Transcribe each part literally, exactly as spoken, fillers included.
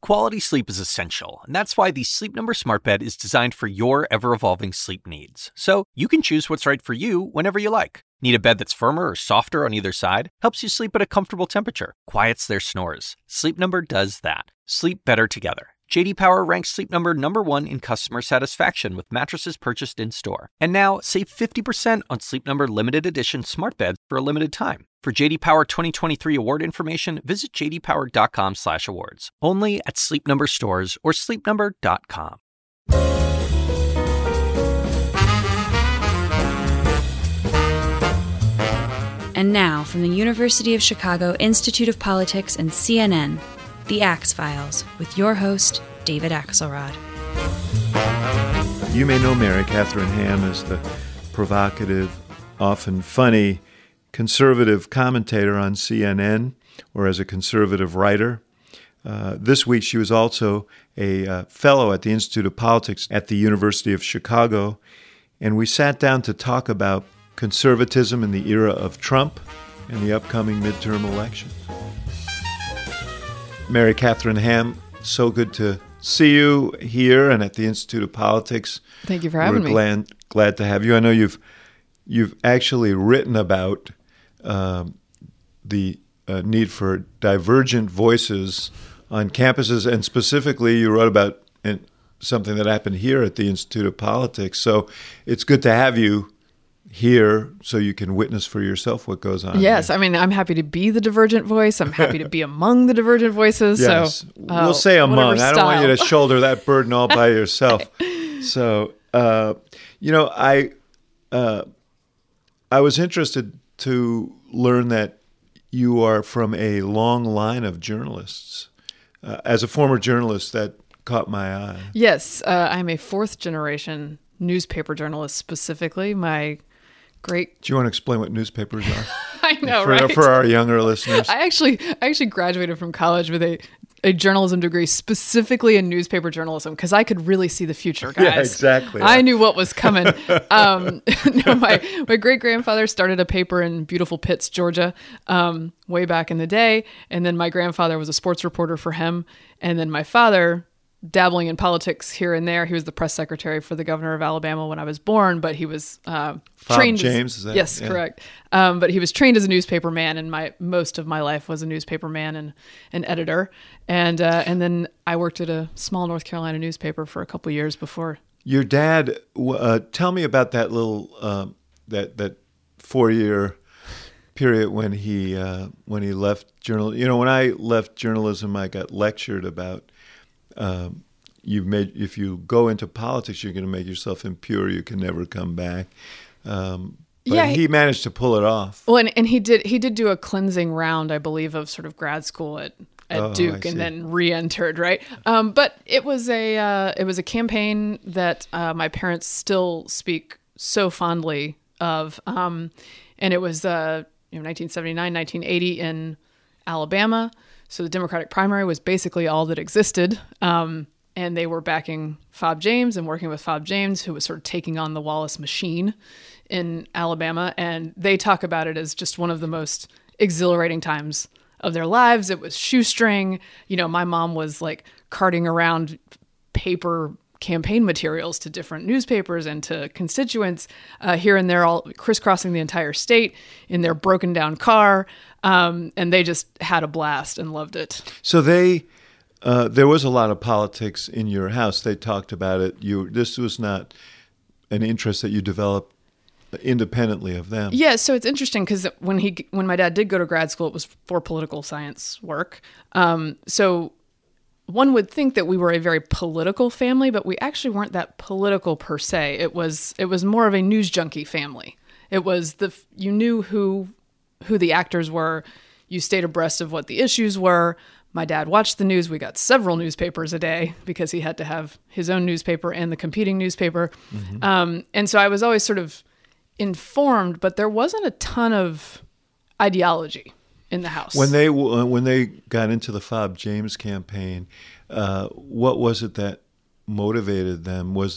Quality sleep is essential, and that's why the Sleep Number Smart Bed is designed for your ever-evolving sleep needs. So you can choose what's right for you whenever you like. Need a bed that's firmer or softer on either side? Helps you sleep at a comfortable temperature, quiets their snores. Sleep Number does that. Sleep better together. J D Power ranks Sleep Number number one in customer satisfaction with mattresses purchased in-store. And now, save fifty percent on Sleep Number limited edition smart beds for a limited time. For J D Power twenty twenty-three award information, visit j d power dot com slash awards. Only at Sleep Number stores or sleep number dot com. And now, from the University of Chicago Institute of Politics and C N N, The Axe Files, with your host, David Axelrod. You may know Mary Catherine Ham as the provocative, often funny, conservative commentator on C N N, or as a conservative writer. Uh, this week she was also a uh, fellow at the Institute of Politics at the University of Chicago, and we sat down to talk about conservatism in the era of Trump and the upcoming midterm elections. Mary Catherine Ham, so good to see you here and at the Institute of Politics. Thank you for having We're me. Glad, glad to have you. I know you've you've actually written about um, the uh, need for divergent voices on campuses, and specifically you wrote about uh, something that happened here at the Institute of Politics. So it's good to have you here so you can witness for yourself what goes on. Yes, here. I mean, I'm happy to be the divergent voice. I'm happy to be among the divergent voices. Yes, So we'll uh, say among. I don't want you to style. shoulder that burden all by yourself. So, uh, you know, I uh, I was interested to learn that you are from a long line of journalists. Uh, as a former journalist, that caught my eye. Yes, uh, I'm a fourth generation newspaper journalist specifically. My great Do you want to explain what newspapers are? I know, for, right? For our younger listeners. I actually I actually graduated from college with a, a journalism degree specifically in newspaper journalism because I could really see the future, guys. Yeah, exactly. I knew what was coming. um, no, my my great grandfather started a paper in beautiful Pitts, Georgia, um, way back in the day, and then my grandfather was a sports reporter for him, and then my father, dabbling in politics here and there. He was the press secretary for the governor of Alabama when I was born, but he was uh, Fob trained. James, as, is that? Yes, yeah. correct. Um, but he was trained as a newspaper man, and my most of my life was a newspaper man and an editor. And uh, and then I worked at a small North Carolina newspaper for a couple of years before. Your dad. Uh, tell me about that little um, that that four year period when he uh, when he left journal. You know, when I left journalism, I got lectured about. Um, you've made if you go into politics, you're going to make yourself impure. You can never come back. Um, but Yeah, he, he- managed to pull it off. Well, and, and he did he did do a cleansing round, I believe, of sort of grad school at, at Oh, I Duke, see. and then re-entered, right? Um, but it was a uh, it was a campaign that uh, my parents still speak so fondly of, um, and it was uh, you know nineteen seventy-nine, nineteen eighty in Alabama. So the Democratic primary was basically all that existed. Um, and they were backing Fob James and working with Fob James, who was sort of taking on the Wallace machine in Alabama. And they talk about it as just one of the most exhilarating times of their lives. It was shoestring. You know, my mom was like carting around paper campaign materials to different newspapers and to constituents uh, here and there, all crisscrossing the entire state in their broken down car. Um, and they just had a blast and loved it. So they, uh, there was a lot of politics in your house. They talked about it. You, this was not an interest that you developed independently of them. Yeah, so it's interesting because when he, when my dad did go to grad school, it was for political science work. Um, so one would think that we were a very political family, but we actually weren't that political per se. It was, it was more of a news junkie family. It was the, you knew who. who the actors were. You stayed abreast of what the issues were. My dad watched the news. We got several newspapers a day because he had to have his own newspaper and the competing newspaper. Mm-hmm. Um, and so I was always sort of informed, but there wasn't a ton of ideology in the house. When they uh, when they got into the Fob James campaign, uh, what was it that motivated them? Was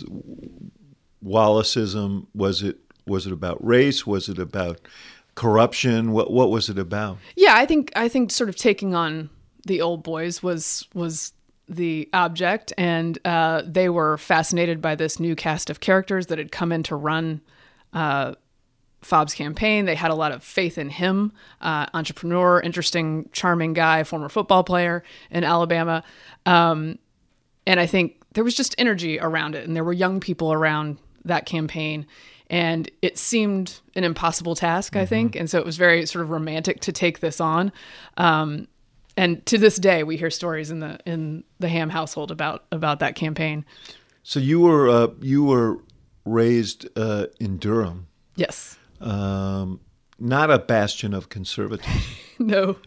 Wallaceism? Was it was it about race? Was it about corruption? What what was it about? Yeah, I think I think sort of taking on the old boys was was the object, and uh, they were fascinated by this new cast of characters that had come in to run uh, Fobb's campaign. They had a lot of faith in him, uh, entrepreneur, interesting, charming guy, former football player in Alabama. Um, and I think there was just energy around it, and there were young people around that campaign, and it seemed an impossible task, mm-hmm. I think. And so it was very sort of romantic to take this on. Um, And to this day, we hear stories in the in the Ham household about about that campaign. So you were uh, you were raised uh, in Durham. Yes. Um, not a bastion of conservatism. no.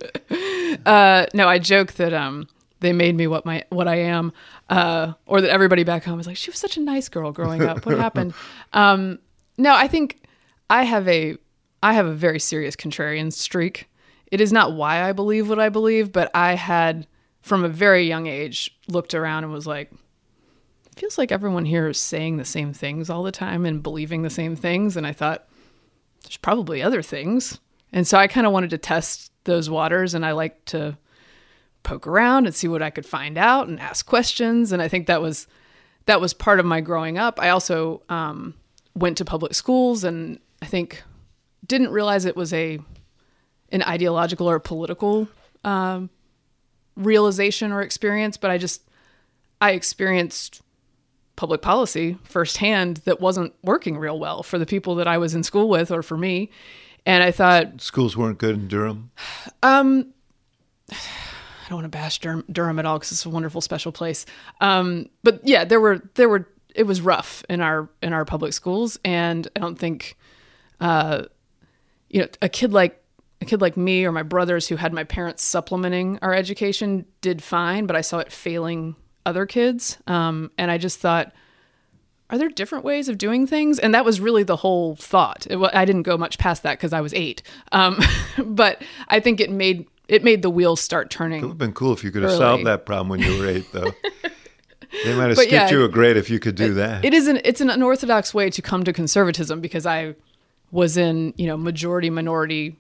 Uh, no, I joke that um, they made me what my what I am, uh, or that everybody back home was like, she was such a nice girl growing up. What happened? Um, no, I think I have a I have a very serious contrarian streak. It is not why I believe what I believe, but I had, from a very young age, looked around and was like, it feels like everyone here is saying the same things all the time and believing the same things. And I thought, there's probably other things. And so I kind of wanted to test those waters, and I liked to poke around and see what I could find out and ask questions. And I think that was that was part of my growing up. I also um, went to public schools, and I think didn't realize it was a an ideological or political um, realization or experience, but I just, I experienced public policy firsthand that wasn't working real well for the people that I was in school with or for me. And I thought... Schools weren't good in Durham? Um, I don't want to bash Durham, Durham at all because it's a wonderful, special place. Um, but yeah, there were, there were, it was rough in our, in our public schools. And I don't think, uh, you know, a kid like, A kid like me or my brothers who had my parents supplementing our education did fine, but I saw it failing other kids. Um, and I just thought, are there different ways of doing things? And that was really the whole thought. It, I didn't go much past that because I was eight. Um, but I think it made it made the wheels start turning. It would have been cool if you could have early. solved that problem when you were eight, though. They might have But skipped yeah, you a grade if you could do it, that. It is an it's an unorthodox way to come to conservatism because I was in, you know, majority minority.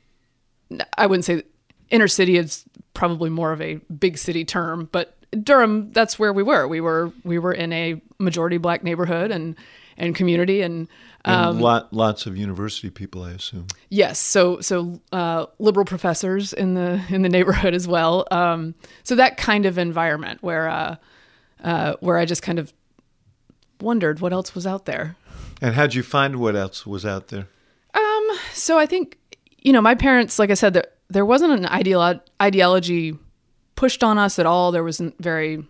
I wouldn't say inner city is probably more of a big city term, but Durham, that's where we were. We were we were in a majority black neighborhood and and community, and, um, and lot, lots of university people, I assume. Yes, so so uh, liberal professors in the in the neighborhood as well. Um, so that kind of environment where uh, uh, where I just kind of wondered what else was out there. And how'd you find what else was out there? Um, so I think, you know, my parents, like I said, there, there wasn't an ideolo- ideology pushed on us at all. There wasn't very,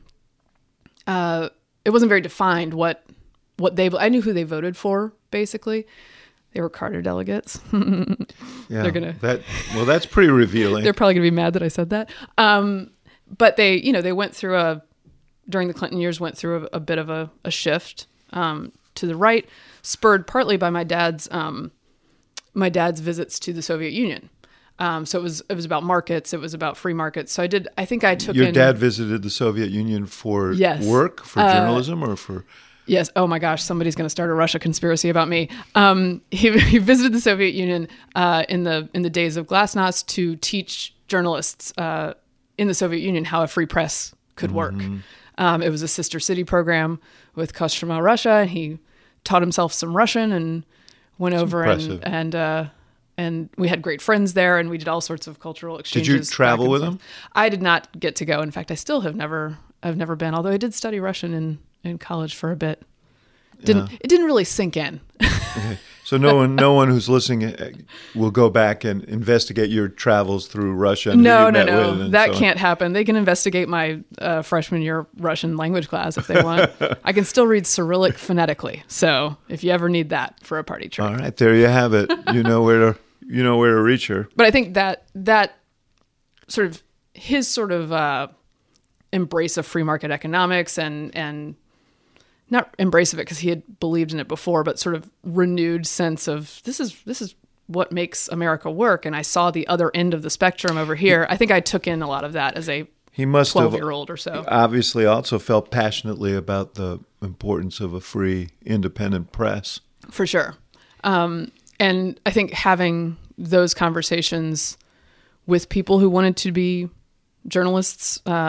uh, it wasn't very defined what, what they, I knew who they voted for, basically. They were Carter delegates. Yeah, they're gonna, that, well, that's pretty revealing. They're probably gonna be mad that I said that. Um, but they, you know, they went through a, during the Clinton years, went through a, a bit of a, a shift, um, to the right, spurred partly by my dad's, um, my dad's visits to the Soviet Union. Um, so it was it was about markets. It was about free markets. So I did. I think I took Your in, dad visited the Soviet Union for yes. work, for uh, journalism, or for? Yes. Oh my gosh, somebody's going to start a Russia conspiracy about me. Um, he, he visited the Soviet Union uh, in the in the days of Glasnost to teach journalists uh, in the Soviet Union how a free press could work. Mm-hmm. Um, it was a sister city program with Kostroma Russia, and he taught himself some Russian and went That's over impressive. and and uh, and we had great friends there, and we did all sorts of cultural exchanges. Did you travel with forth. him? I did not get to go. In fact, I still have never I've never been. Although I did study Russian in, in college for a bit. Didn't Yeah. it didn't really sink in. Okay. So no one, no one who's listening uh, will go back and investigate your travels through Russia. And No, who you no, met no. with and That so on. can't happen. They can investigate my uh, freshman year Russian language class if they want. I can still read Cyrillic phonetically. So if you ever need that for a party trick. All right, there you have it. You know where to, you know where to reach her. But I think that that sort of his sort of uh, embrace of free market economics and and not embrace of it because he had believed in it before, but sort of renewed sense of this is this is what makes America work. And I saw the other end of the spectrum over here. I think I took in a lot of that as a He must have twelve-year-old or so. obviously also felt passionately about the importance of a free, independent press. For sure. Um, and I think having those conversations with people who wanted to be journalists uh,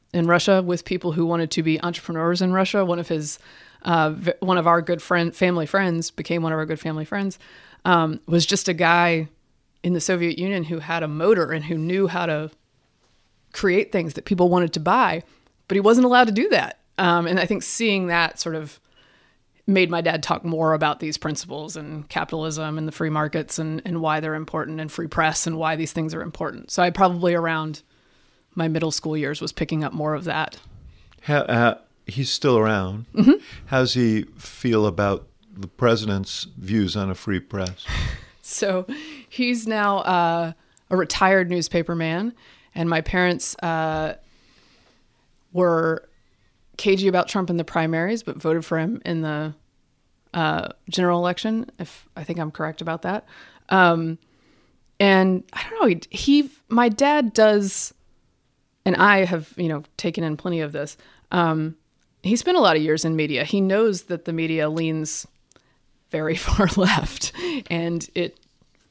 in Russia with people who wanted to be entrepreneurs in Russia. One of his, uh, v- one of our good friend, family friends became one of our good family friends, um, was just a guy in the Soviet Union who had a motor and who knew how to create things that people wanted to buy, but he wasn't allowed to do that. Um, and I think seeing that sort of made my dad talk more about these principles and capitalism and the free markets and, and why they're important, and free press and why these things are important. So I probably around my middle school years was picking up more of that. How, uh, he's still around. Mm-hmm. How does he feel about the president's views on a free press? So he's now uh, a retired newspaper man, and my parents uh, were cagey about Trump in the primaries, but voted for him in the uh, general election, if I think I'm correct about that. Um, and I don't know, he, he, my dad does, and I have, you know, taken in plenty of this. Um, he spent a lot of years in media. He knows that the media leans very far left, and it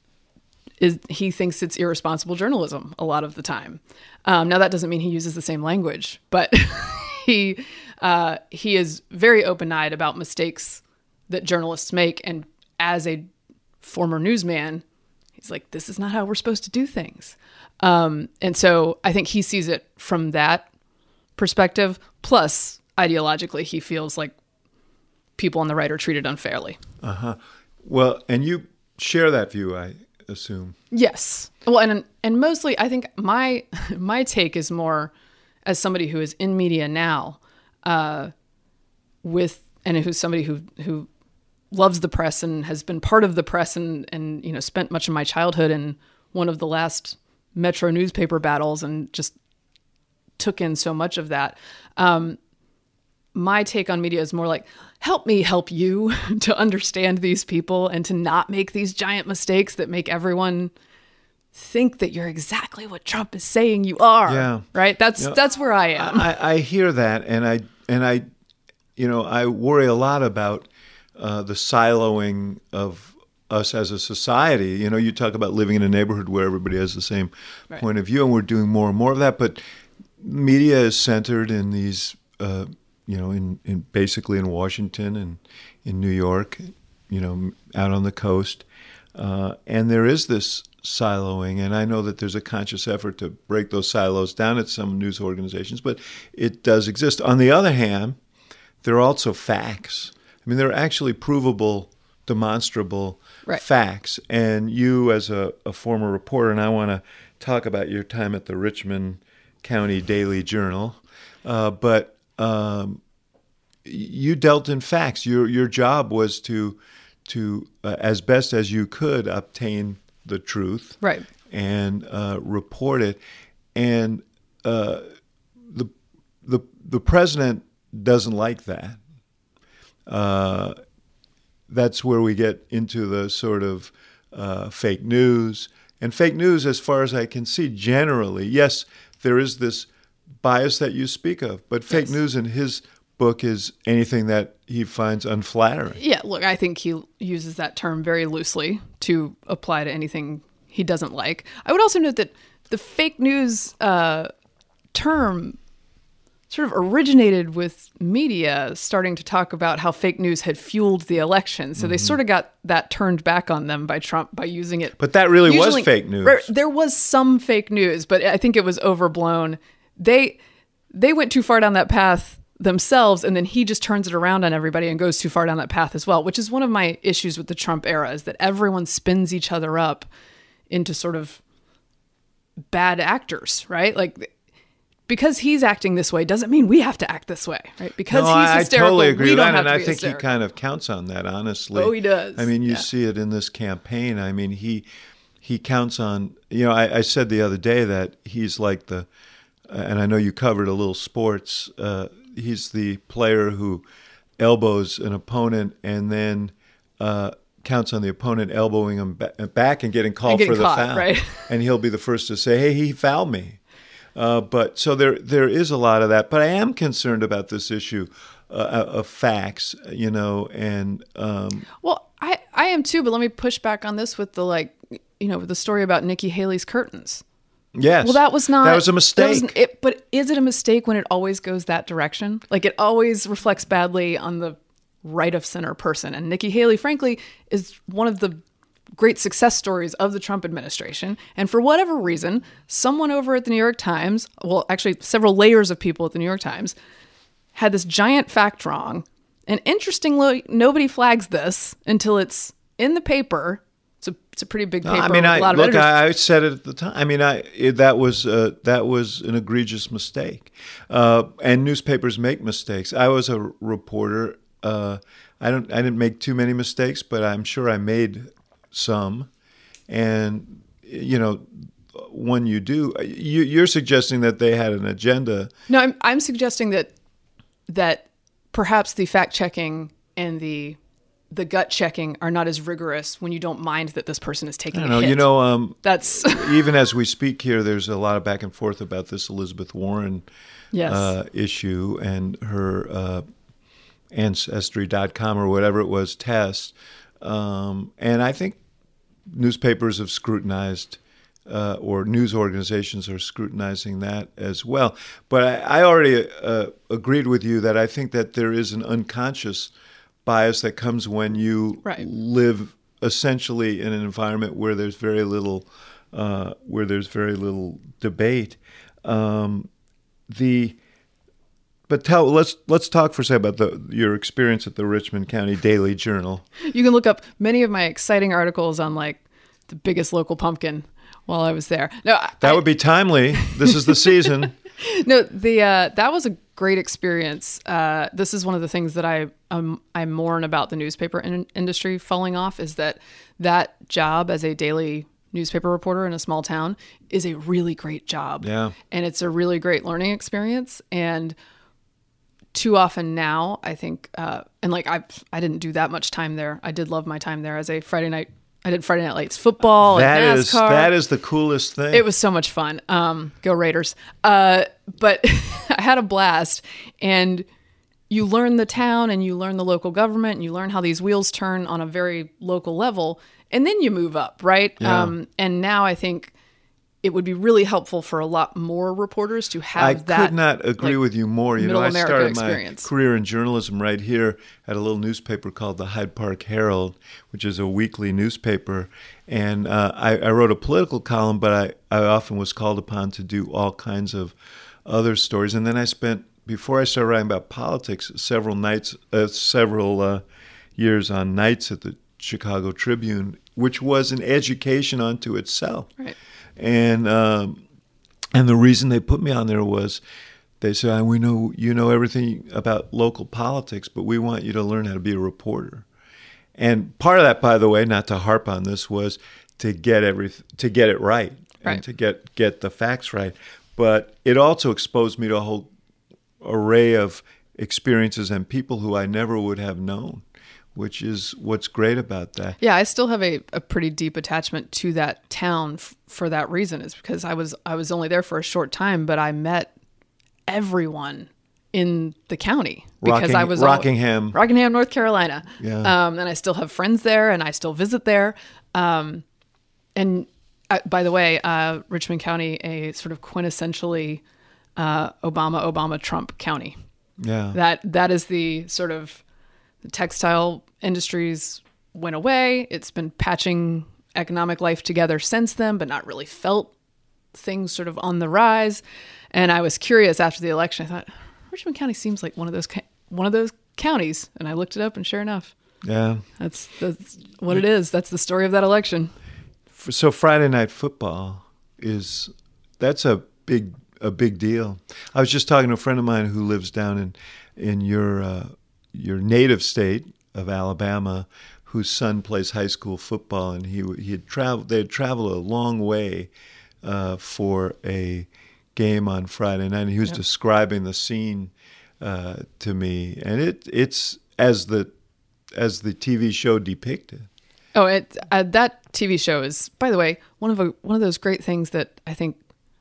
is, he thinks it's irresponsible journalism a lot of the time. Um, now that doesn't mean he uses the same language, but he uh, he is very open-eyed about mistakes that journalists make. And as a former newsman, he's like, this is not how we're supposed to do things. Um, and so I think he sees it from that perspective. Plus, ideologically, he feels like people on the right are treated unfairly. Uh-huh. Well, and you share that view, I assume. Yes. Well, and and mostly, I think my my take is more as somebody who is in media now, uh, with and who's somebody who who loves the press and has been part of the press and and you know spent much of my childhood in one of the last Metro newspaper battles and just took in so much of that. Um, my take on media is more like, help me help you to understand these people and to not make these giant mistakes that make everyone think that you're exactly what Trump is saying you are. Yeah. Right? That's You know, that's where I am. I, I hear that, and I and I, you know, I worry a lot about uh, the siloing of us as a society. You know, you talk about living in a neighborhood where everybody has the same Right. point of view, and we're doing more and more of that. But media is centered in these, uh, you know, in, in basically in Washington and in New York, you know, out on the coast, uh, and there is this siloing, and I know that there's a conscious effort to break those silos down at some news organizations, but it does exist. On the other hand, there are also facts. I mean, there are actually provable, demonstrable Right. facts. And you, as a, a former reporter, and I want to talk about your time at the Richmond County Daily Journal, uh, but um, you dealt in facts. Your your job was to to uh, as best as you could obtain the truth, Right. and uh, report it. And uh, the the the president doesn't like that. Uh, that's where we get into the sort of uh, fake news. And fake news, as far as I can see, generally, yes, there is this bias that you speak of, but fake Yes. news in his book is anything that he finds unflattering. Yeah, look, I think he uses that term very loosely to apply to anything he doesn't like. I would also note that the fake news uh, term sort of originated with media starting to talk about how fake news had fueled the election. So they sort of got that turned back on them by Trump by using it. But that really Usually- was fake news. Right, there was some fake news, but I think it was overblown. They they went too far down that path themselves, and then he just turns it around on everybody and goes too far down that path as well, which is one of my issues with the Trump era, is that everyone spins each other up into sort of bad actors, right? Like, because he's acting this way doesn't mean we have to act this way, right? Because No, he's I, hysterical, I totally agree we with don't that, have and to I be think hysterical. he kind of counts on that, honestly. Oh, he does. I mean, you Yeah. see it in this campaign. I mean, he he counts on, you know, I, I said the other day that he's like the, and I know you covered a little sports, uh, he's the player who elbows an opponent and then uh, counts on the opponent elbowing him ba- back and getting called And getting for the caught, foul. right? And he'll be the first to say, hey, he fouled me. Uh, but so there there is a lot of that. But I am concerned about this issue uh, of facts, you know, and um, Well, I, I am too, but let me push back on this with the, like, you know, with the story about Nikki Haley's curtains. Yes. Well, that was not. That was a that mistake. was- it, but is it a mistake when it always goes that direction? Like it always reflects badly on the right of center person. And Nikki Haley, frankly, is one of the great success stories of the Trump administration. And for whatever reason, someone over at the New York Times, well, actually several layers of people at the New York Times, had this giant fact wrong. And interestingly, nobody flags this until it's in the paper. It's a, it's a pretty big paper. I mean, with I a lot of look. editors. I, I said it at the time. I mean, I it, that was uh, that was an egregious mistake, uh, and newspapers make mistakes. I was a reporter. Uh, I don't. I didn't make too many mistakes, but I'm sure I made some. And you know, when you do, you, you're suggesting that they had an agenda. No, I'm I'm suggesting that that perhaps the fact checking and the the gut checking are not as rigorous when you don't mind that this person is taking I a don't know. hit. You know, um, That's even as we speak here, there's a lot of back and forth about this Elizabeth Warren yes. uh, issue and her uh, Ancestry dot com or whatever it was test. Um, and I think newspapers have scrutinized, uh, or news organizations are scrutinizing that as well. But I, I already uh, agreed with you that I think that there is an unconscious bias that comes when you Right. live essentially in an environment where there's very little, uh, where there's very little debate. Um, the But tell let's let's talk for a second about the, your experience at the Richmond County Daily Journal. You can look up many of my exciting articles on like the biggest local pumpkin while I was there. No, That I, would be timely. This is the season. no, the uh, that was a great experience. Uh, this is one of the things that I um, I mourn about the newspaper in- industry falling off is that that job as a daily newspaper reporter in a small town is a really great job. Yeah. And it's a really great learning experience. And too often now, I think, uh, and like I I didn't do that much time there. I did love my time there as a Friday night. I did Friday Night Lights football That and is NASCAR. that is the coolest thing. It was so much fun. Um, go Raiders. Uh, but I had a blast. And you learn the town and you learn the local government and you learn how these wheels turn on a very local level. And then you move up, right? Yeah. Um, and now I think it would be really helpful for a lot more reporters to have I that. could not agree like, with you more. You know, middle I America started experience. my career in journalism right here at a little newspaper called the Hyde Park Herald, which is a weekly newspaper. And uh, I, I wrote a political column, but I, I often was called upon to do all kinds of other stories. And then I spent, before I started writing about politics, several nights, uh, several uh, years on nights at the Chicago Tribune, which was an education unto itself. Right. And um, and the reason they put me on there was they said, we know you know everything about local politics, but we want you to learn how to be a reporter. And part of that, by the way, not to harp on this, was to get every to get it right, Right. and to get get the facts right. But it also exposed me to a whole array of experiences and people who I never would have known, which is what's great about that. Yeah, I still have a, a pretty deep attachment to that town f- for that reason. Is because I was I was only there for a short time, but I met everyone in the county because Rocking- I was al- Rockingham. Rockingham, North Carolina. Yeah. Um, and I still have friends there, and I still visit there. Um, and uh, by the way, uh, Richmond County, a sort of quintessentially uh, Obama, Obama, Trump county. Yeah. That that is the sort of the textile industries went away. It's been patching economic life together since then, but not really felt things sort of on the rise. And I was curious after the election. I thought Richmond County seems like one of those one of those counties, and I looked it up, and sure enough, Yeah. that's that's what it is. That's the story of that election. So Friday Night Football is that's a big a big deal. I was just talking to a friend of mine who lives down in in your uh, your native state of Alabama, whose son plays high school football, and he he had traveled. They had traveled a long way uh, for a game on Friday night. And he was Yep. describing the scene uh, to me, and it it's as the as the T V show depicted. Oh, it uh, that T V show is, by the way, one of a, one of those great things that I think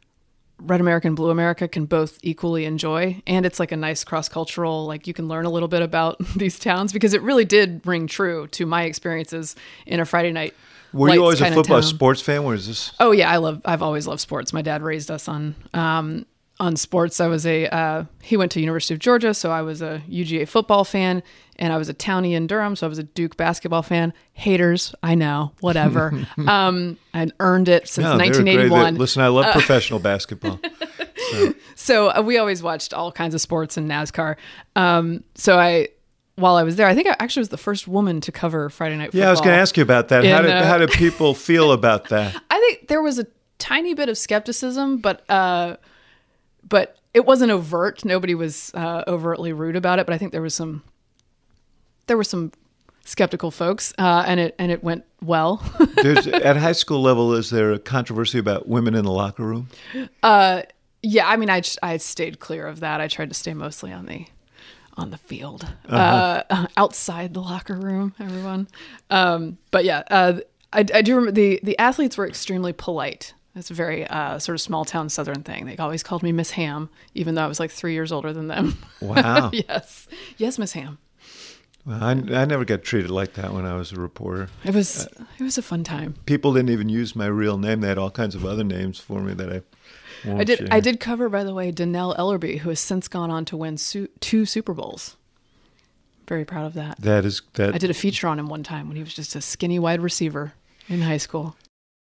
Red America and Blue America can both equally enjoy, and it's like a nice cross-cultural, like you can learn a little bit about these towns because it really did ring true to my experiences in a Friday night Were you always a kinda football town. sports fan? Where is this? Oh yeah, I love. I've always loved sports. My dad raised us on um, on sports. I was a. Uh, he went to University of Georgia, so I was a U G A football fan, and I was a townie in Durham, so I was a Duke basketball fan. Haters, I know, whatever. um, I'd earned it since No, they're nineteen great. eighty-one. They- Listen, I love professional basketball. So, So uh, we always watched all kinds of sports and NASCAR. Um, so I, while I was there, I think I actually was the first woman to cover Friday Night Football. yeah, I was going to ask you about that. How In, did uh, how did people feel about that? I think there was a tiny bit of skepticism, but uh, but it wasn't overt. Nobody was uh, overtly rude about it. But I think there was some there were some skeptical folks, uh, and it and it went well. There's, at high school level, is there a controversy about women in the locker room? Uh, yeah, I mean, I I stayed clear of that. I tried to stay mostly on the on the field, uh-huh. uh, outside the locker room. Everyone, um, but yeah, uh, I, I do remember the the athletes were extremely polite. It's a very uh, sort of small town Southern thing. They always called me Miss Ham, even though I was like three years older than them. Wow. yes, yes, Miss Ham. Well, I, I never got treated like that when I was a reporter. It was it was a fun time. People didn't even use my real name. They had all kinds of other names for me that I won't I did share. I did cover, by the way, Donnell Ellerby, who has since gone on to win su- two Super Bowls. Very proud of that. That is that. I did a feature on him one time when he was just a skinny wide receiver in high school.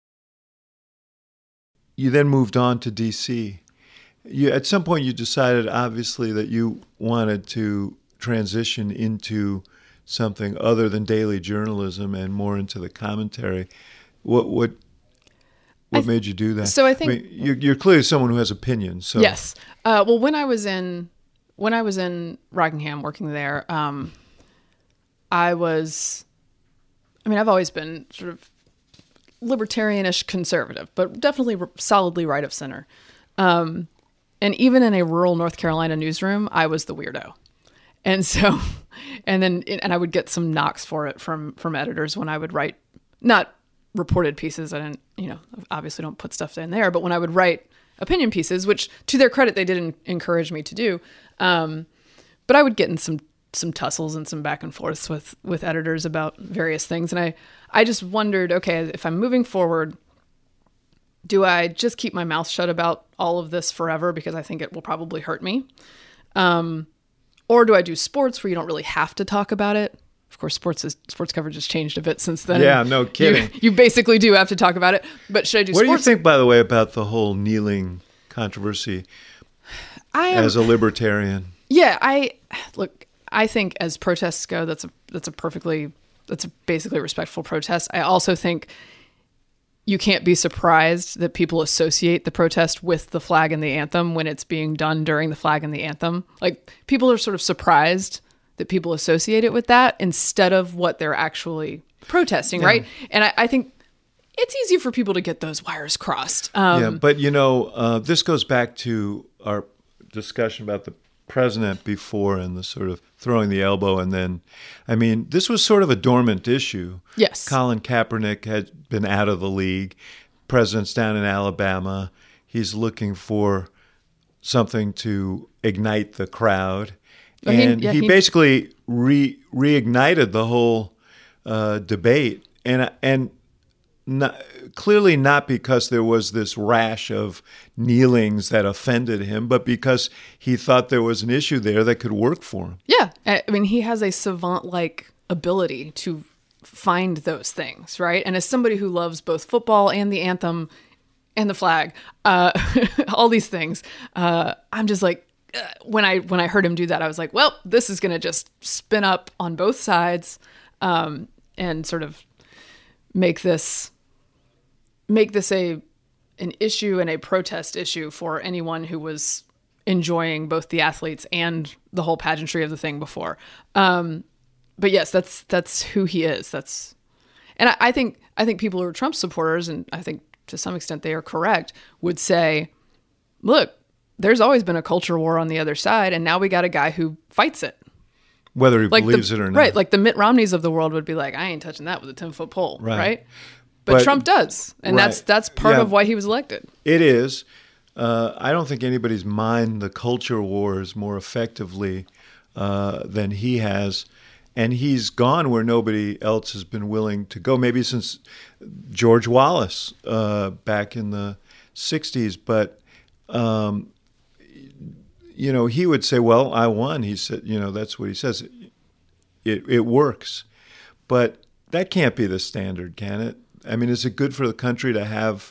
You then moved on to D C. You, at some point, you decided, obviously, that you wanted to transition into something other than daily journalism and more into the commentary. What what what th- made you do that? so I think- mean, you're, you're clearly someone who has opinions. So Yes. Uh, well, when I was in when I was in Rockingham working there, um, I was. I mean, I've always been sort of libertarianish conservative, but definitely r- solidly right of center. Um, and even in a rural North Carolina newsroom, I was the weirdo. And so, and then, and I would get some knocks for it from, from editors when I would write, not reported pieces. I didn't, you know, obviously don't put stuff in there, but when I would write opinion pieces, which to their credit, they didn't encourage me to do. Um, but I would get in some, some tussles and some back and forths with, with editors about various things. And I, I just wondered, okay, if I'm moving forward, do I just keep my mouth shut about all of this forever? Because I think it will probably hurt me. Um, Or do I do sports where you don't really have to talk about it? Of course, sports is, sports coverage has changed a bit since then. Yeah, no kidding. You, you basically do have to talk about it. But should I do What sports? do you think, by the way, about the whole kneeling controversy I am, as a libertarian? yeah, I look. I think as protests go, that's a that's a perfectly that's a basically respectful protest. I also think you can't be surprised that people associate the protest with the flag and the anthem when it's being done during the flag and the anthem. Like, people are sort of surprised that people associate it with that instead of what they're actually protesting, Yeah. right? And I, I think it's easy for people to get those wires crossed. Um, Yeah, but you know, uh, this goes back to our discussion about the president before and the sort of throwing the elbow. And then, I mean, this was sort of a dormant issue. Yes. Colin Kaepernick had been out of the league. President's down in Alabama. He's looking for something to ignite the crowd. Well, he- And yeah, he, he- basically re, reignited the whole uh, debate. And, and not, clearly not because there was this rash of kneelings that offended him, but because he thought there was an issue there that could work for him. Yeah. I I mean, he has a savant-like ability to find those things, right? And as somebody who loves both football and the anthem and the flag, uh, all these things, uh, I'm just like, uh, when I when I heard him do that, I was like, well, this is going to just spin up on both sides um, and sort of make this make this a an issue and a protest issue for anyone who was enjoying both the athletes and the whole pageantry of the thing before. Um, but yes, that's that's who he is. That's, and I, I think I think people who are Trump supporters, and I think to some extent they are correct, would say, look, there's always been a culture war on the other side, and now we got a guy who fights it. Whether he Like believes the, it or not. Right, like the Mitt Romneys of the world would be like, I ain't touching that with a ten-foot pole, Right. right? But, But- Trump does, and Right. that's that's part Yeah. of why he was elected. It is. Uh, I don't think anybody's mined the culture wars more effectively uh, than he has. and he's gone where nobody else has been willing to go, maybe since George Wallace uh, back in the sixties. But, um, you know, he would say, well, I won. He said, you know, that's what he says. It, it works. But that can't be the standard, can it? I mean, is it good for the country to have,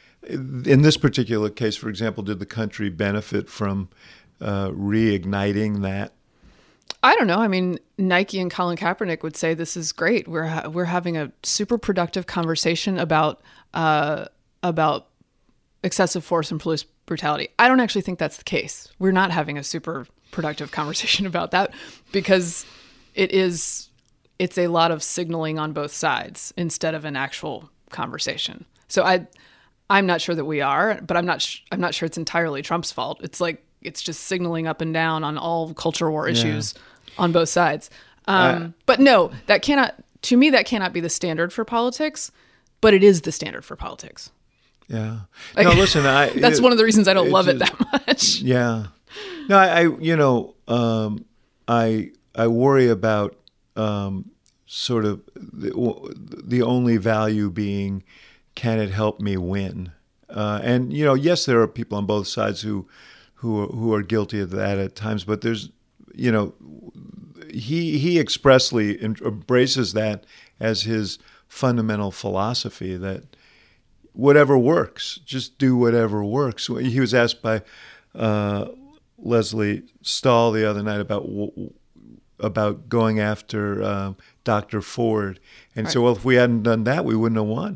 in this particular case, for example, did the country benefit from uh, reigniting that? I don't know. I mean, Nike and Colin Kaepernick would say this is great. We're ha- we're having a super productive conversation about uh, about excessive force and police brutality. I don't actually think that's the case. We're not having a super productive conversation about that because it is it's a lot of signaling on both sides instead of an actual conversation. So I I'm not sure that we are, but I'm not sh- I'm not sure it's entirely Trump's fault. It's like it's just signaling up and down on all culture war issues yeah. on both sides. Um, uh, but no, that cannot, to me, that cannot be the standard for politics, but it is the standard for politics. Yeah. Like, no, listen, I, that's it, one of the reasons I don't love just, it that much. Yeah. No, I, I you know, um, I, I worry about um, sort of the, the only value being, can it help me win? Uh, and, you know, yes, there are people on both sides who, who who are guilty of that at times, but there's, you know, he he expressly embraces that as his fundamental philosophy, that whatever works, just do whatever works. He was asked by uh, Leslie Stahl the other night about about going after uh, Doctor Ford, and right. so well, if we hadn't done that, we wouldn't have won.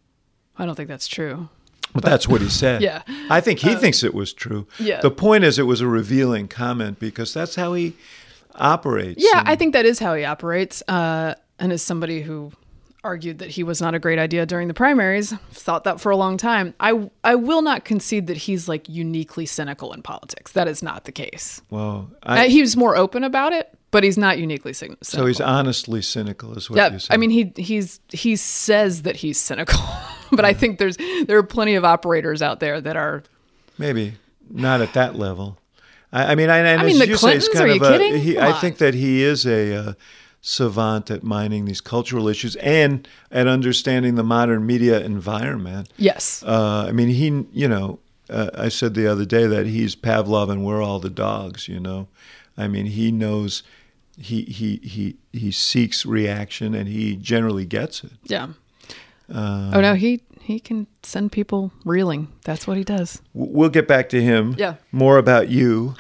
I don't think that's true. But that's what he said. Yeah. I think he uh, thinks it was true. Yeah. The point is, it was a revealing comment because that's how he operates. Yeah, and, I think that is how he operates. Uh, and as somebody who argued that he was not a great idea during the primaries, thought that for a long time, I I will not concede that he's like uniquely cynical in politics. That is not the case. Well, I, uh, he was more open about it, but he's not uniquely cynical. So he's honestly cynical, is what yeah, you said. I mean, he he's he says that he's cynical. But I think there's there are plenty of operators out there that are maybe not at that level. I, I mean, I, and I mean, as the you Clintons, say, it's kind are of you a. kidding? He, Come I on. think that he is a uh, savant at mining these cultural issues and at understanding the modern media environment. Yes. Uh, I mean, he. You know, uh, I said the other day that he's Pavlov and we're all the dogs. You know, I mean, he knows. He he he he seeks reaction and he generally gets it. Yeah. Um, oh no, he he can send people reeling. That's what he does. We'll get back to him. Yeah. More about you.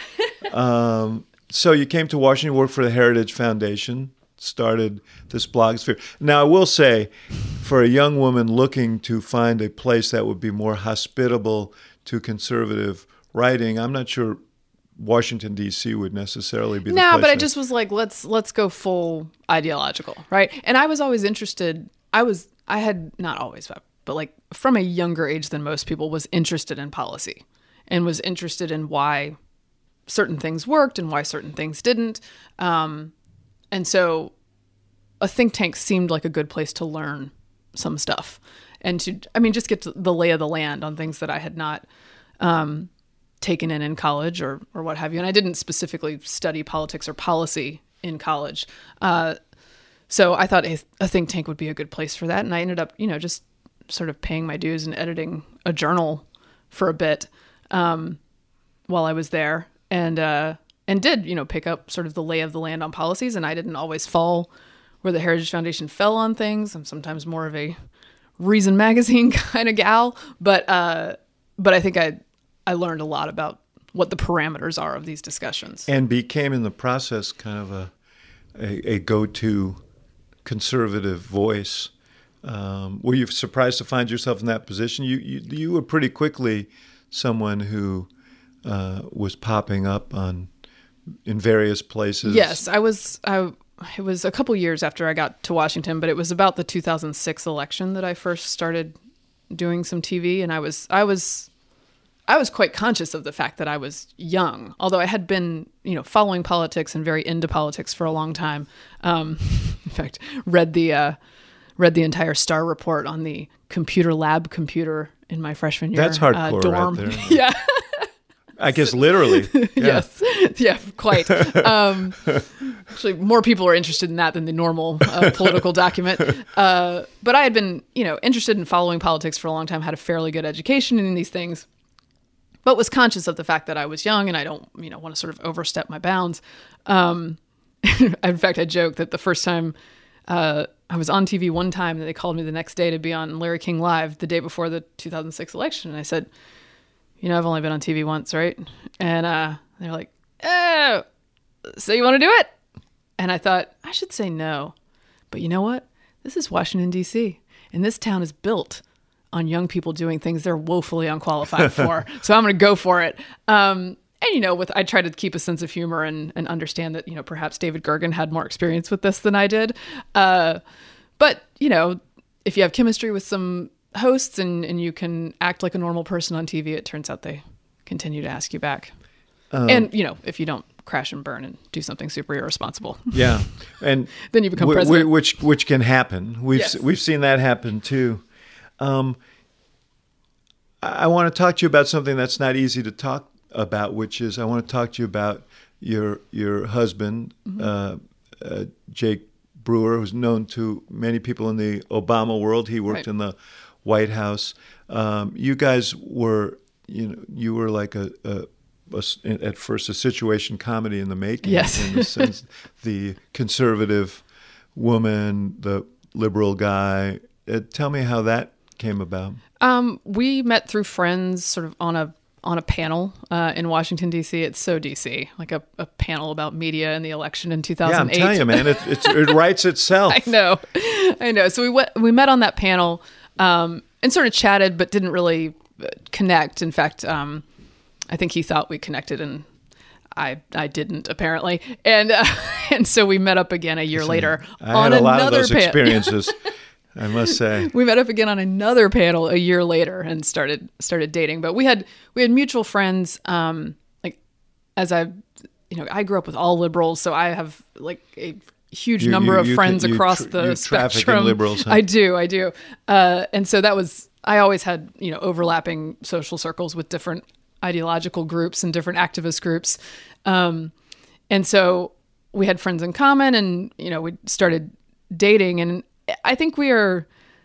um, so you came to Washington, worked for the Heritage Foundation, started this blogosphere. Now I will say, for a young woman looking to find a place that would be more hospitable to conservative writing, I'm not sure Washington, D C would necessarily be the no, place. but I that- just was like, let's let's go full ideological, right? And I was always interested. I was I had not always, but like from a younger age than most people, was interested in policy and was interested in why certain things worked and why certain things didn't. Um, and so a think tank seemed like a good place to learn some stuff and to, I mean, just get to the lay of the land on things that I had not um, taken in in college or, or what have you. And I didn't specifically study politics or policy in college. Uh, so I thought a, a think tank would be a good place for that. And I ended up, you know, just sort of paying my dues and editing a journal for a bit um, while I was there. And, uh, and did, you know, pick up sort of the lay of the land on policies. And I didn't always fall where the Heritage Foundation fell on things. I'm sometimes more of a Reason Magazine kind of gal, but, uh, but I think I, I learned a lot about what the parameters are of these discussions. And became in the process kind of a, a, a go-to conservative voice. Um, were you surprised to find yourself in that position? You, you, you were pretty quickly someone who uh, was popping up on in various places. Yes, I was. I, it was a couple years after I got to Washington, but it was about the two thousand six election that I first started doing some T V, and I was I was I was quite conscious of the fact that I was young, although I had been, you know, following politics and very into politics for a long time. Um, in fact, read the uh, read the entire Starr Report on the computer lab computer in my freshman year. That's hardcore, uh, dorm. right there. Yeah. I guess literally. Yeah. Yes. Yeah, quite. Um, actually, more people are interested in that than the normal uh, political document. Uh, but I had been, you know, interested in following politics for a long time, had a fairly good education in these things, but was conscious of the fact that I was young and I don't, you know, want to sort of overstep my bounds. Um, in fact, I joke that the first time uh, I was on T V one time, and they called me the next day to be on Larry King Live the day before the two thousand six election. And I said, you know, I've only been on T V once, right? And uh, they're like, oh, so you want to do it? And I thought, I should say no. But you know what? This is Washington, D C, and this town is built on young people doing things they're woefully unqualified for. So I'm going to go for it. Um, and, you know, with I try to keep a sense of humor and, and understand that, you know, perhaps David Gergen had more experience with this than I did. Uh, but, you know, if you have chemistry with some hosts and, and you can act like a normal person on T V, it turns out they continue to ask you back. Um, and, you know, if you don't crash and burn and do something super irresponsible. Yeah. And then you become w- president. w- which which can happen. We've Yes. we've seen that happen too. Um, I, I want to talk to you about something that's not easy to talk about, which is I want to talk to you about your your husband, mm-hmm. uh, uh, Jake Brewer, who's known to many people in the Obama world. He worked Right. in the White House. Um, you guys were, you know, you were like a, a, a at first a situation comedy in the making. Yes. In the sense, the conservative woman, the liberal guy. Uh, tell me how that came about. Um, we met through friends, sort of on a on a panel uh, in Washington, D C. It's so D C, like a, a panel about media and the election in two thousand eight. Yeah, I'm telling you, man, it, it's, it writes itself. I know, I know. So we went, we met on that panel um, and sort of chatted, but didn't really connect. In fact, um, I think he thought we connected, and I I didn't apparently. And uh, and so we met up again a year Listen, later I on had a lot another of those pan- experiences. I must say. We met up again on another panel a year later and started started dating. But we had we had mutual friends. Um, like as I, you know, I grew up with all liberals, so I have like a huge You- number you- of you friends can- you across tr- the you traffic in spectrum. liberals, huh? I do, I do. Uh, and so that was I always had you know overlapping social circles with different ideological groups and different activist groups, um, and so we had friends in common, and you know we started dating and. I think we are,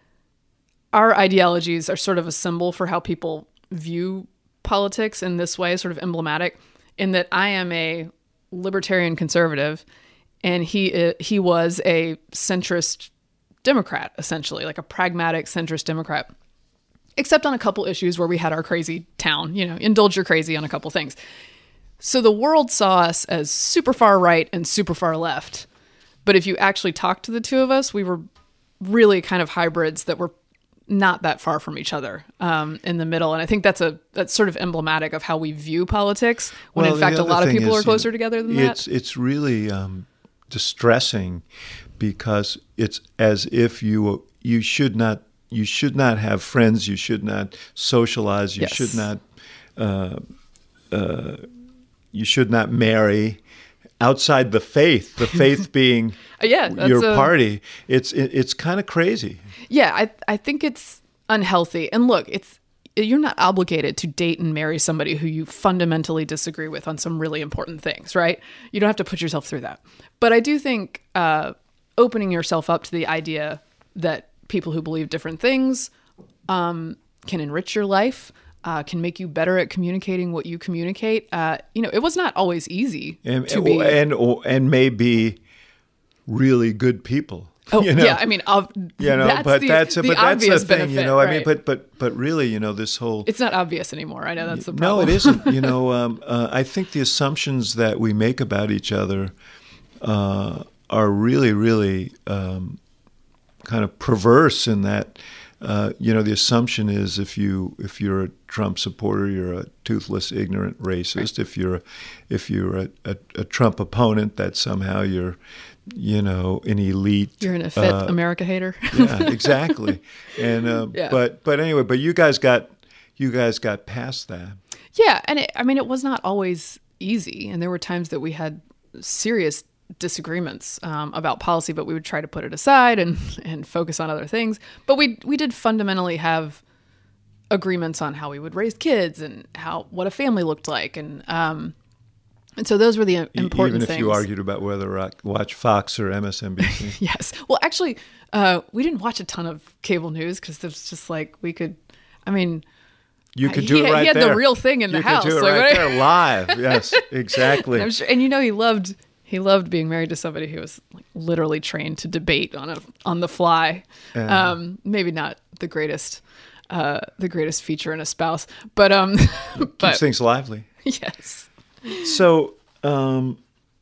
our ideologies are sort of a symbol for how people view politics in this way, sort of emblematic, in that I am a libertarian conservative and he he was a centrist Democrat, essentially, like a pragmatic centrist Democrat, except on a couple issues where we had our crazy town, you know, indulge your crazy on a couple things. So the world saw us as super far right and super far left. But if you actually talked to the two of us, we were really kind of hybrids that were not that far from each other um, in the middle. And I think that's a that's sort of emblematic of how we view politics, when Well, in the fact a other lot of thing people is, are closer you know, together than it's, that. It's really um, distressing because it's as if you you should not you should not have friends, you should not socialize, you Yes. should not uh, uh, you should not marry outside the faith. The faith being yeah, that's your a- party. It's it, it's kind of crazy. Yeah, I I think it's unhealthy. And look, it's you're not obligated to date and marry somebody who you fundamentally disagree with on some really important things, right? You don't have to put yourself through that. But I do think uh, opening yourself up to the idea that people who believe different things um, can enrich your life, uh, can make you better at communicating what you communicate. Uh, you know, it was not always easy And to be. and and may be really good people. Oh you know? yeah, I mean, uh, You know, that's but the, that's the but that's the obvious thing, benefit, you know. I right? mean, but but but really, you know, this whole It's not obvious anymore. I know that's the no, problem. it isn't. You know, um, uh, I think the assumptions that we make about each other uh, are really, really um, kind of perverse. In that, uh, you know, the assumption is if you if you're a Trump supporter, you're a toothless, ignorant racist. Right. If you're if you're a, a, a Trump opponent, that somehow you're you know, an elite. You're an effete uh, America hater. Yeah, exactly. And uh, Yeah. but but anyway, but you guys got you guys got past that. Yeah, and it, I mean, it was not always easy, and there were times that we had serious disagreements um, about policy, but we would try to put it aside and and focus on other things. But we we did fundamentally have agreements on how we would raise kids and how what a family looked like, and um, and so those were the important things. Even if things. you argued about whether to watch Fox or M S N B C. Yes. Well, actually, uh, we didn't watch a ton of cable news because it was just like we could. I mean. You could do he, it right there. He had there. the real thing in the you house. You could do it like, right there live. Yes, exactly. I'm sure, and you know, he loved he loved being married to somebody who was like literally trained to debate on a on the fly. Yeah. Um, maybe not the greatest uh, the greatest feature in a spouse, but um, but keeps things lively. Yes. So, um,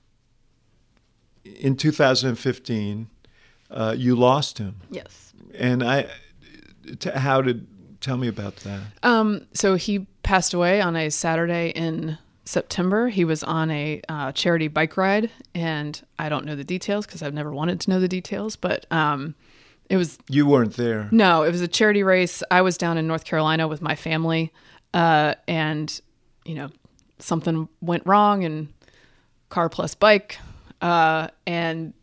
in two thousand fifteen, uh, you lost him. Yes. And I, t- how did? Tell me about that. Um, so he passed away on a Saturday in September. He was on a uh, charity bike ride, and I don't know the details because I've never wanted to know the details, but um, it was... You weren't there. No, it was a charity race. I was down in North Carolina with my family, uh, and, you know, something went wrong, and car plus bike, uh, and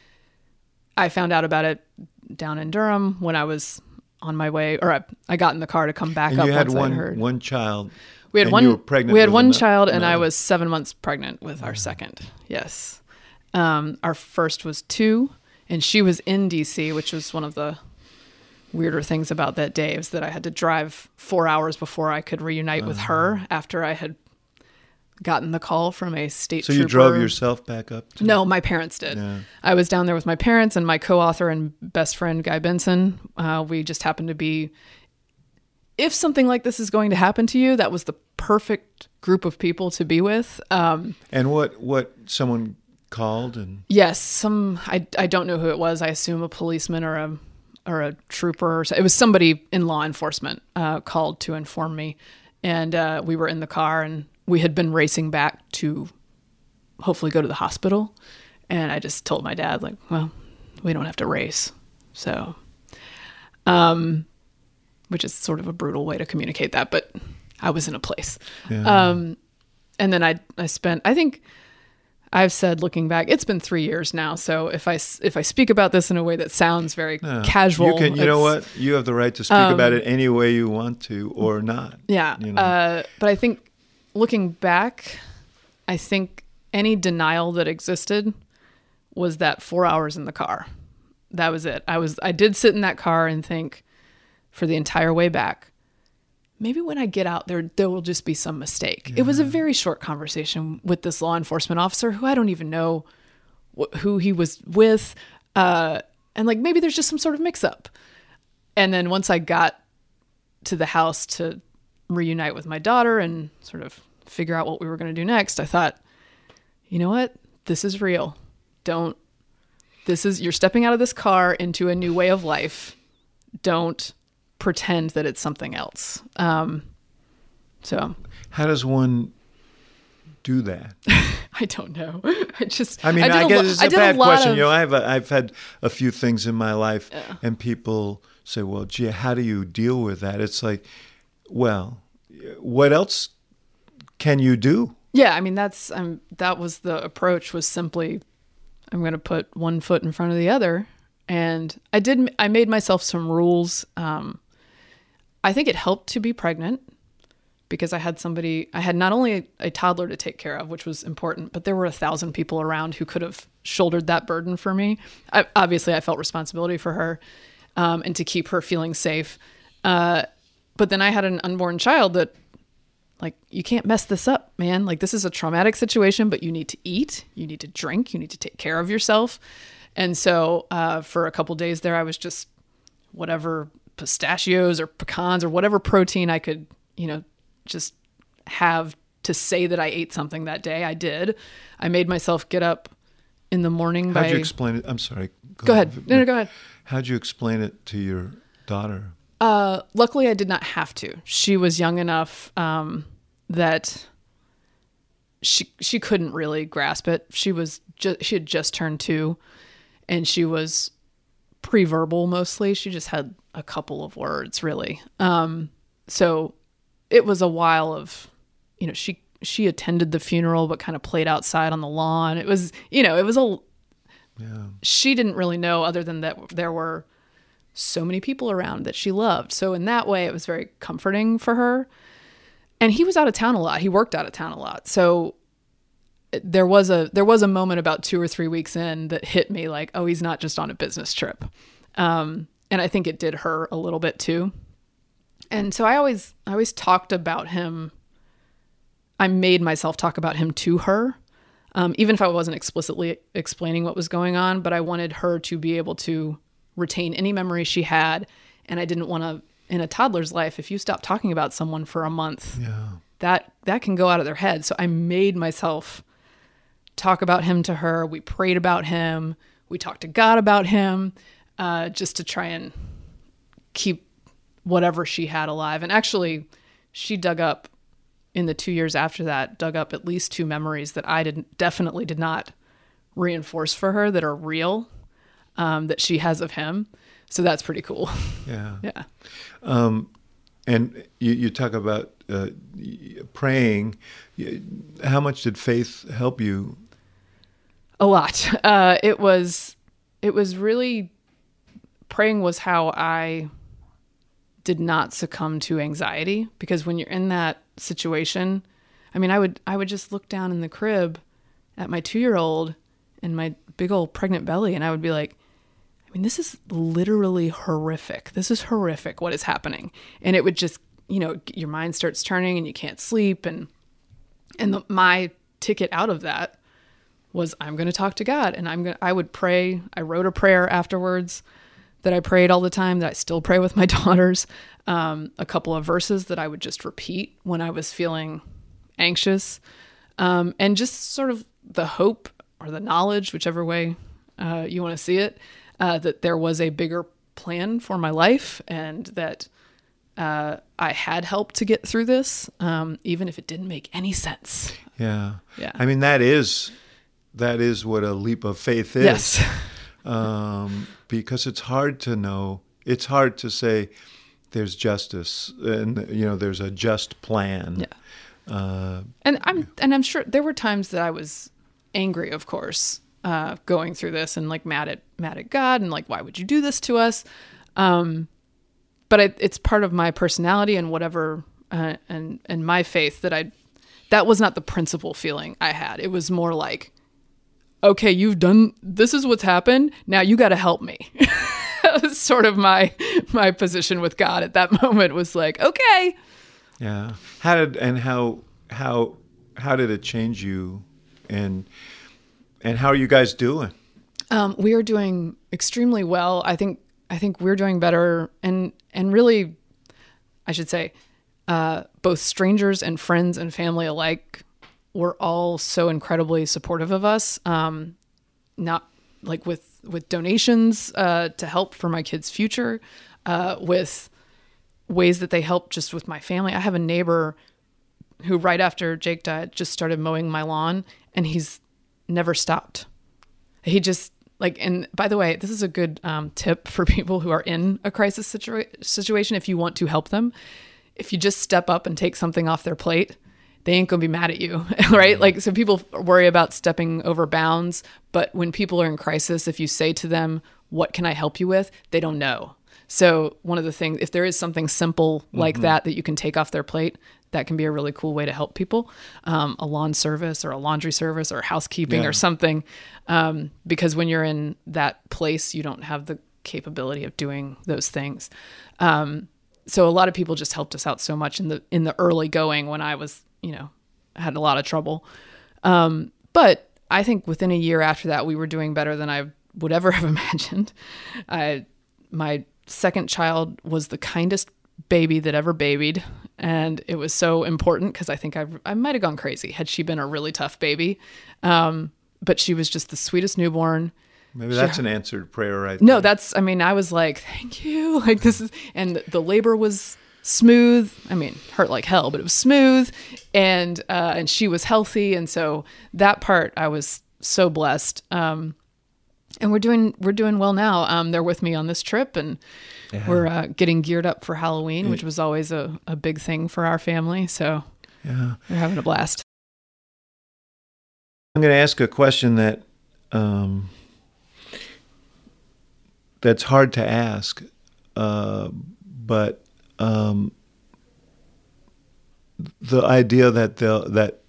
I found out about it down in Durham when I was... on my way, or I, I got in the car to come back and up you had once one, I heard. one child. We had and one. You were pregnant we had with one another, child, and another. I was seven months pregnant with our second. Yes, um, our first was two, and she was in D C, which was one of the weirder things about that day, is that I had to drive four hours before I could reunite uh-huh. with her after I had gotten the call from a state so trooper. You drove yourself back up? To no, my parents did. Yeah. I was down there with my parents and my co-author and best friend, Guy Benson. Uh, we just happened to be, if something like this is going to happen to you, that was the perfect group of people to be with. Um, and what, what someone called? and Yes, some, I, I don't know who it was. I assume a policeman or a, or a trooper. Or so. It was somebody in law enforcement uh, called to inform me. And uh, we were in the car, and we had been racing back to hopefully go to the hospital. And I just told my dad, like, well, we don't have to race. So, um, which is sort of a brutal way to communicate that, but I was in a place. Yeah. Um, and then I, I spent, I think I've said, looking back, it's been three years now. So if I, if I speak about this in a way that sounds very no, casual, you can, you know what? You have the right to speak um, about it any way you want to, or not. Yeah. You know? Uh, but I think, looking back, I think any denial that existed was that four hours in the car. That was it. I was, I did sit in that car and think for the entire way back, maybe when I get out there, there will just be some mistake. Yeah. It was a very short conversation with this law enforcement officer who I don't even know wh- who he was with. Uh, and like, maybe there's just some sort of mix up. And then once I got to the house to reunite with my daughter and sort of figure out what we were going to do next, I thought, you know what? This is real. Don't, this is, you're stepping out of this car into a new way of life. Don't pretend that it's something else. Um, so how does one do that? I don't know. I just, I mean, I, I guess lo- it's a I bad a question. Of, you know, I've, I've had a few things in my life yeah. and people say, well, gee, how do you deal with that? It's like, well, what else can you do? Yeah, I mean, that's um, that was the approach, was simply, I'm going to put one foot in front of the other. And I did, I made myself some rules. Um, I think it helped to be pregnant because I had somebody, I had not only a, a toddler to take care of, which was important, but there were a thousand people around who could have shouldered that burden for me. I, obviously, I felt responsibility for her um, and to keep her feeling safe. Uh, but then I had an unborn child that, like, you can't mess this up, man. Like, this is a traumatic situation, but you need to eat, you need to drink, you need to take care of yourself. And so uh, for a couple days there, I was just whatever pistachios or pecans or whatever protein I could, you know, just have to say that I ate something that day. I did. I made myself get up in the morning. How'd by... you explain it? I'm sorry. Go, go ahead. ahead. No, no, go ahead. How'd you explain it to your daughter? Uh, luckily, I did not have to. She was young enough um, that she she couldn't really grasp it. She was ju- she had just turned two, and she was pre-verbal mostly. She just had a couple of words, really. Um, so it was a while of, you know, she she attended the funeral, but kind of played outside on the lawn. It was, you know, it was a. Yeah. She didn't really know, other than that there were so many people around that she loved. So in that way, it was very comforting for her. And he was out of town a lot. He worked out of town a lot. So there was a there was a moment about two or three weeks in that hit me like, oh, he's not just on a business trip. Um, and I think it did her a little bit too. And so I always I always talked about him. I made myself talk about him to her, um, even if I wasn't explicitly explaining what was going on. But I wanted her to be able to retain any memories she had. And I didn't want to, in a toddler's life, if you stop talking about someone for a month, Yeah. that that can go out of their head. So I made myself talk about him to her. We prayed about him. We talked to God about him, uh, just to try and keep whatever she had alive. And actually, she dug up, in the two years after that, dug up at least two memories that I didn't definitely did not reinforce for her that are real, um, that she has of him. So that's pretty cool. Yeah. Yeah. Um, and you, you talk about uh, praying. How much did faith help you? A lot. Uh, it was, it was really, praying was how I did not succumb to anxiety, because when you're in that situation, I mean, I would, I would just look down in the crib at my two-year-old and my big old pregnant belly, and I would be like, I mean, this is literally horrific. This is horrific what is happening. And it would just, you know, your mind starts turning and you can't sleep. And, and the, my ticket out of that was, I'm going to talk to God, and I'm going to, I would pray. I wrote a prayer afterwards that I prayed all the time, that I still pray with my daughters. Um, a couple of verses that I would just repeat when I was feeling anxious. Um, and just sort of the hope or the knowledge, whichever way uh, you want to see it, uh, that there was a bigger plan for my life, and that uh, I had help to get through this, um, even if it didn't make any sense. Yeah. Yeah. I mean, that is that is what a leap of faith is. Yes. um, because it's hard to know. It's hard to say there's justice and, you know, there's a just plan. Yeah. Uh, and I'm and I'm sure there were times that I was angry, of course, uh, going through this, and like mad at mad at God, and like, why would you do this to us? Um, but it, it's part of my personality and whatever, uh, and and my faith that I that was not the principal feeling I had. It was more like, okay, you've done, this is what's happened. Now you got to help me. That was sort of my my position with God at that moment, was like, okay. Yeah. How did and how how how did it change you, and and how are you guys doing? Um, we are doing extremely well. I think I think we're doing better, and and really, I should say, uh, both strangers and friends and family alike were all so incredibly supportive of us. Um, not like with with donations uh, to help for my kids' future, uh, with ways that they help just with my family. I have a neighbor who, right after Jake died, just started mowing my lawn, and he's never stopped. He just like, and by the way, this is a good um, tip for people who are in a crisis situa- situation. If you want to help them, if you just step up and take something off their plate, they ain't gonna be mad at you, right? Like, so people worry about stepping over bounds, but when people are in crisis, if you say to them, what can I help you with? They don't know. So one of the things, if there is something simple like mm-hmm. that, that you can take off their plate, that can be a really cool way to help people. Um, a lawn service or a laundry service or housekeeping yeah. or something. Um, because when you're in that place, you don't have the capability of doing those things. Um, so a lot of people just helped us out so much in the, in the early going when I was, you know, had a lot of trouble. Um, but I think within a year after that, we were doing better than I would ever have imagined. I, my second child was the kindest baby that ever babied. And it was so important because I think I I might have gone crazy had she been a really tough baby. Um, but she was just the sweetest newborn. Maybe that's she, an answered prayer right No, there. that's, I mean, I was like, thank you. Like this is, and the labor was smooth. I mean, hurt like hell, but it was smooth. And, uh, and she was healthy. And so that part I was so blessed. Um, and we're doing, we're doing well now. Um, they're with me on this trip, and yeah. we're uh, getting geared up for Halloween, yeah. which was always a, a big thing for our family. So yeah. we're having a blast. I'm going to ask a question that, um, that's hard to ask. uh, but um, the idea that they'll, that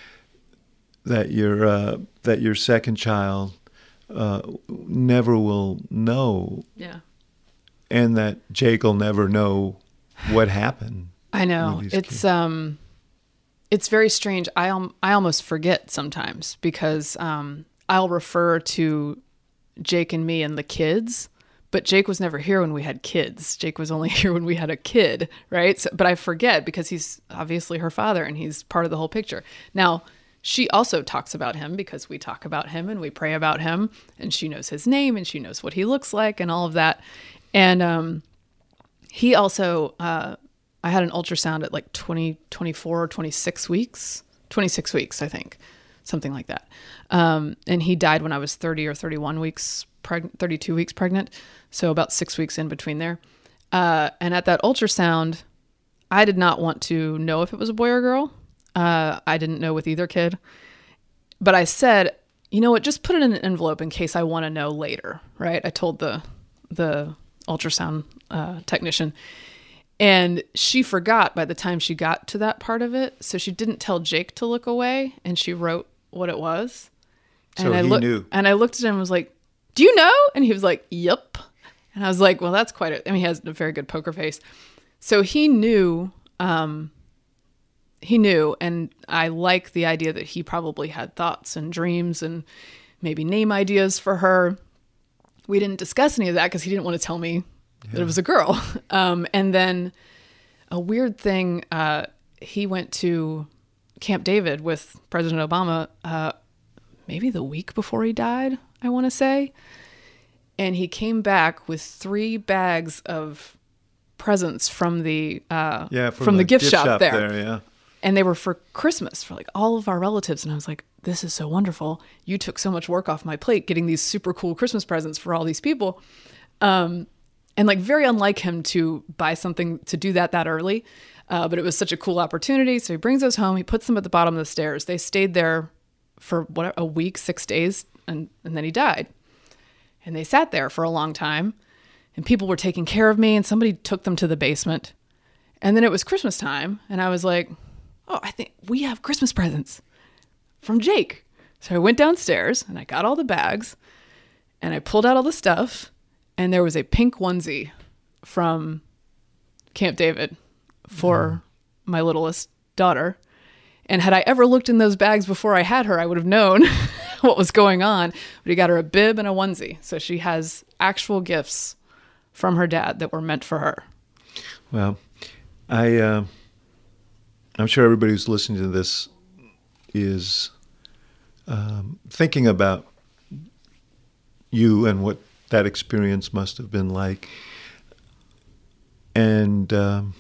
that your uh, that your second child uh, never will know, Yeah. and that Jake will never know what happened. I know. with these It's kids. um it's very strange. I um, I almost forget sometimes because um I'll refer to Jake and me and the kids, but Jake was never here when we had kids. Jake was only here when we had a kid, right? So, but I forget because he's obviously her father and he's part of the whole picture. Now, she also talks about him because we talk about him and we pray about him, and she knows his name and she knows what he looks like and all of that. And um he also uh I had an ultrasound at like twenty, twenty-four or twenty-six weeks, twenty-six weeks, I think, something like that. Um, and he died when I was thirty or thirty-one weeks, preg- thirty-two weeks pregnant. So about six weeks in between there. Uh, and at that ultrasound, I did not want to know if it was a boy or girl. Uh, I didn't know with either kid, but I said, you know what, just put it in an envelope in case I want to know later. Right. I told the, the ultrasound uh, technician. And she forgot by the time she got to that part of it. So she didn't tell Jake to look away, and she wrote what it was. So and I he look- knew. And I looked at him and was like, do you know? And he was like, yep. And I was like, well, that's quite a, I mean, he has a very good poker face. So he knew, um, he knew. And I like the idea that he probably had thoughts and dreams and maybe name ideas for her. We didn't discuss any of that because he didn't want to tell me that it was a girl. Um, and then a weird thing, uh, he went to Camp David with President Obama uh, maybe the week before he died, I want to say. And he came back with three bags of presents from the uh, Yeah, from, the, gift, shop, there. Yeah. And they were for Christmas for like all of our relatives. And I was like, this is so wonderful. You took so much work off my plate getting these super cool Christmas presents for all these people. Um, and like very unlike him to buy something to do that that early. Uh, but it was such a cool opportunity. So he brings those home. He puts them at the bottom of the stairs. They stayed there for what, a week, six days. And, and then he died. And they sat there for a long time. And people were taking care of me. And somebody took them to the basement. And then it was Christmas time. And I was like, oh, I think we have Christmas presents from Jake. So I went downstairs and I got all the bags and I pulled out all the stuff, and there was a pink onesie from Camp David for mm. my littlest daughter. And had I ever looked in those bags before I had her, I would have known what was going on. But he got her a bib and a onesie. So she has actual gifts from her dad that were meant for her. Well, I, uh, I'm sure everybody who's listening to this is um, thinking about you and what that experience must have been like. And, um,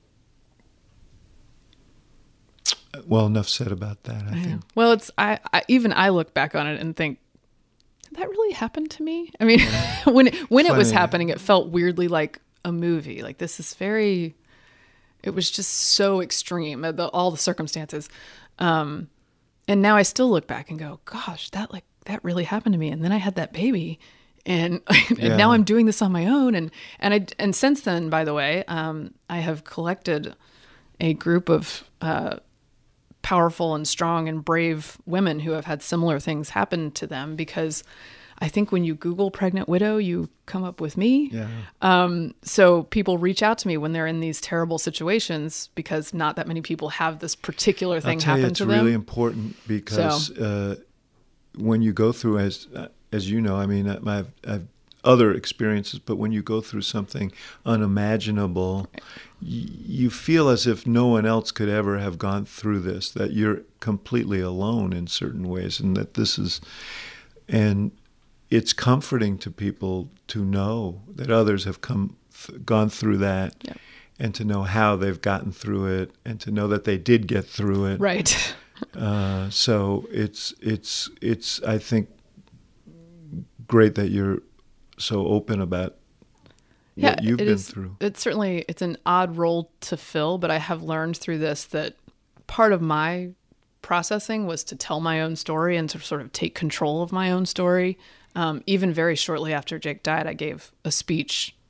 well, enough said about that, I, I think. Know. Well, it's I, I even I look back on it and think, did that really happen to me? I mean, when when it was happening, it felt weirdly like a movie. Like, this is very, it was just so extreme, the, all the circumstances. Um, and now I still look back and go, gosh, that like that really happened to me. And then I had that baby. And, and yeah. now I'm doing this on my own. And, and I, and since then, by the way, um, I have collected a group of, uh, powerful and strong and brave women who have had similar things happen to them, because I think when you Google pregnant widow, you come up with me. Yeah. Um, so people reach out to me when they're in these terrible situations, because not that many people have this particular thing I'll tell happen you, to it's them. really important because uh, when you go through, as as you know, I mean, I've, I've other experiences, but when you go through something unimaginable, y- you feel as if no one else could ever have gone through this, that you're completely alone in certain ways, and that this is, and it's comforting to people to know that others have come, th- gone through that, Yep. and to know how they've gotten through it, and to know that they did get through it. Right. Uh, so it's it's it's I think great that you're so open about Yeah, what you've it been is, through. It's certainly, it's an odd role to fill, but I have learned through this that part of my processing was to tell my own story and to sort of take control of my own story. Um, even very shortly after Jake died, I gave a speech,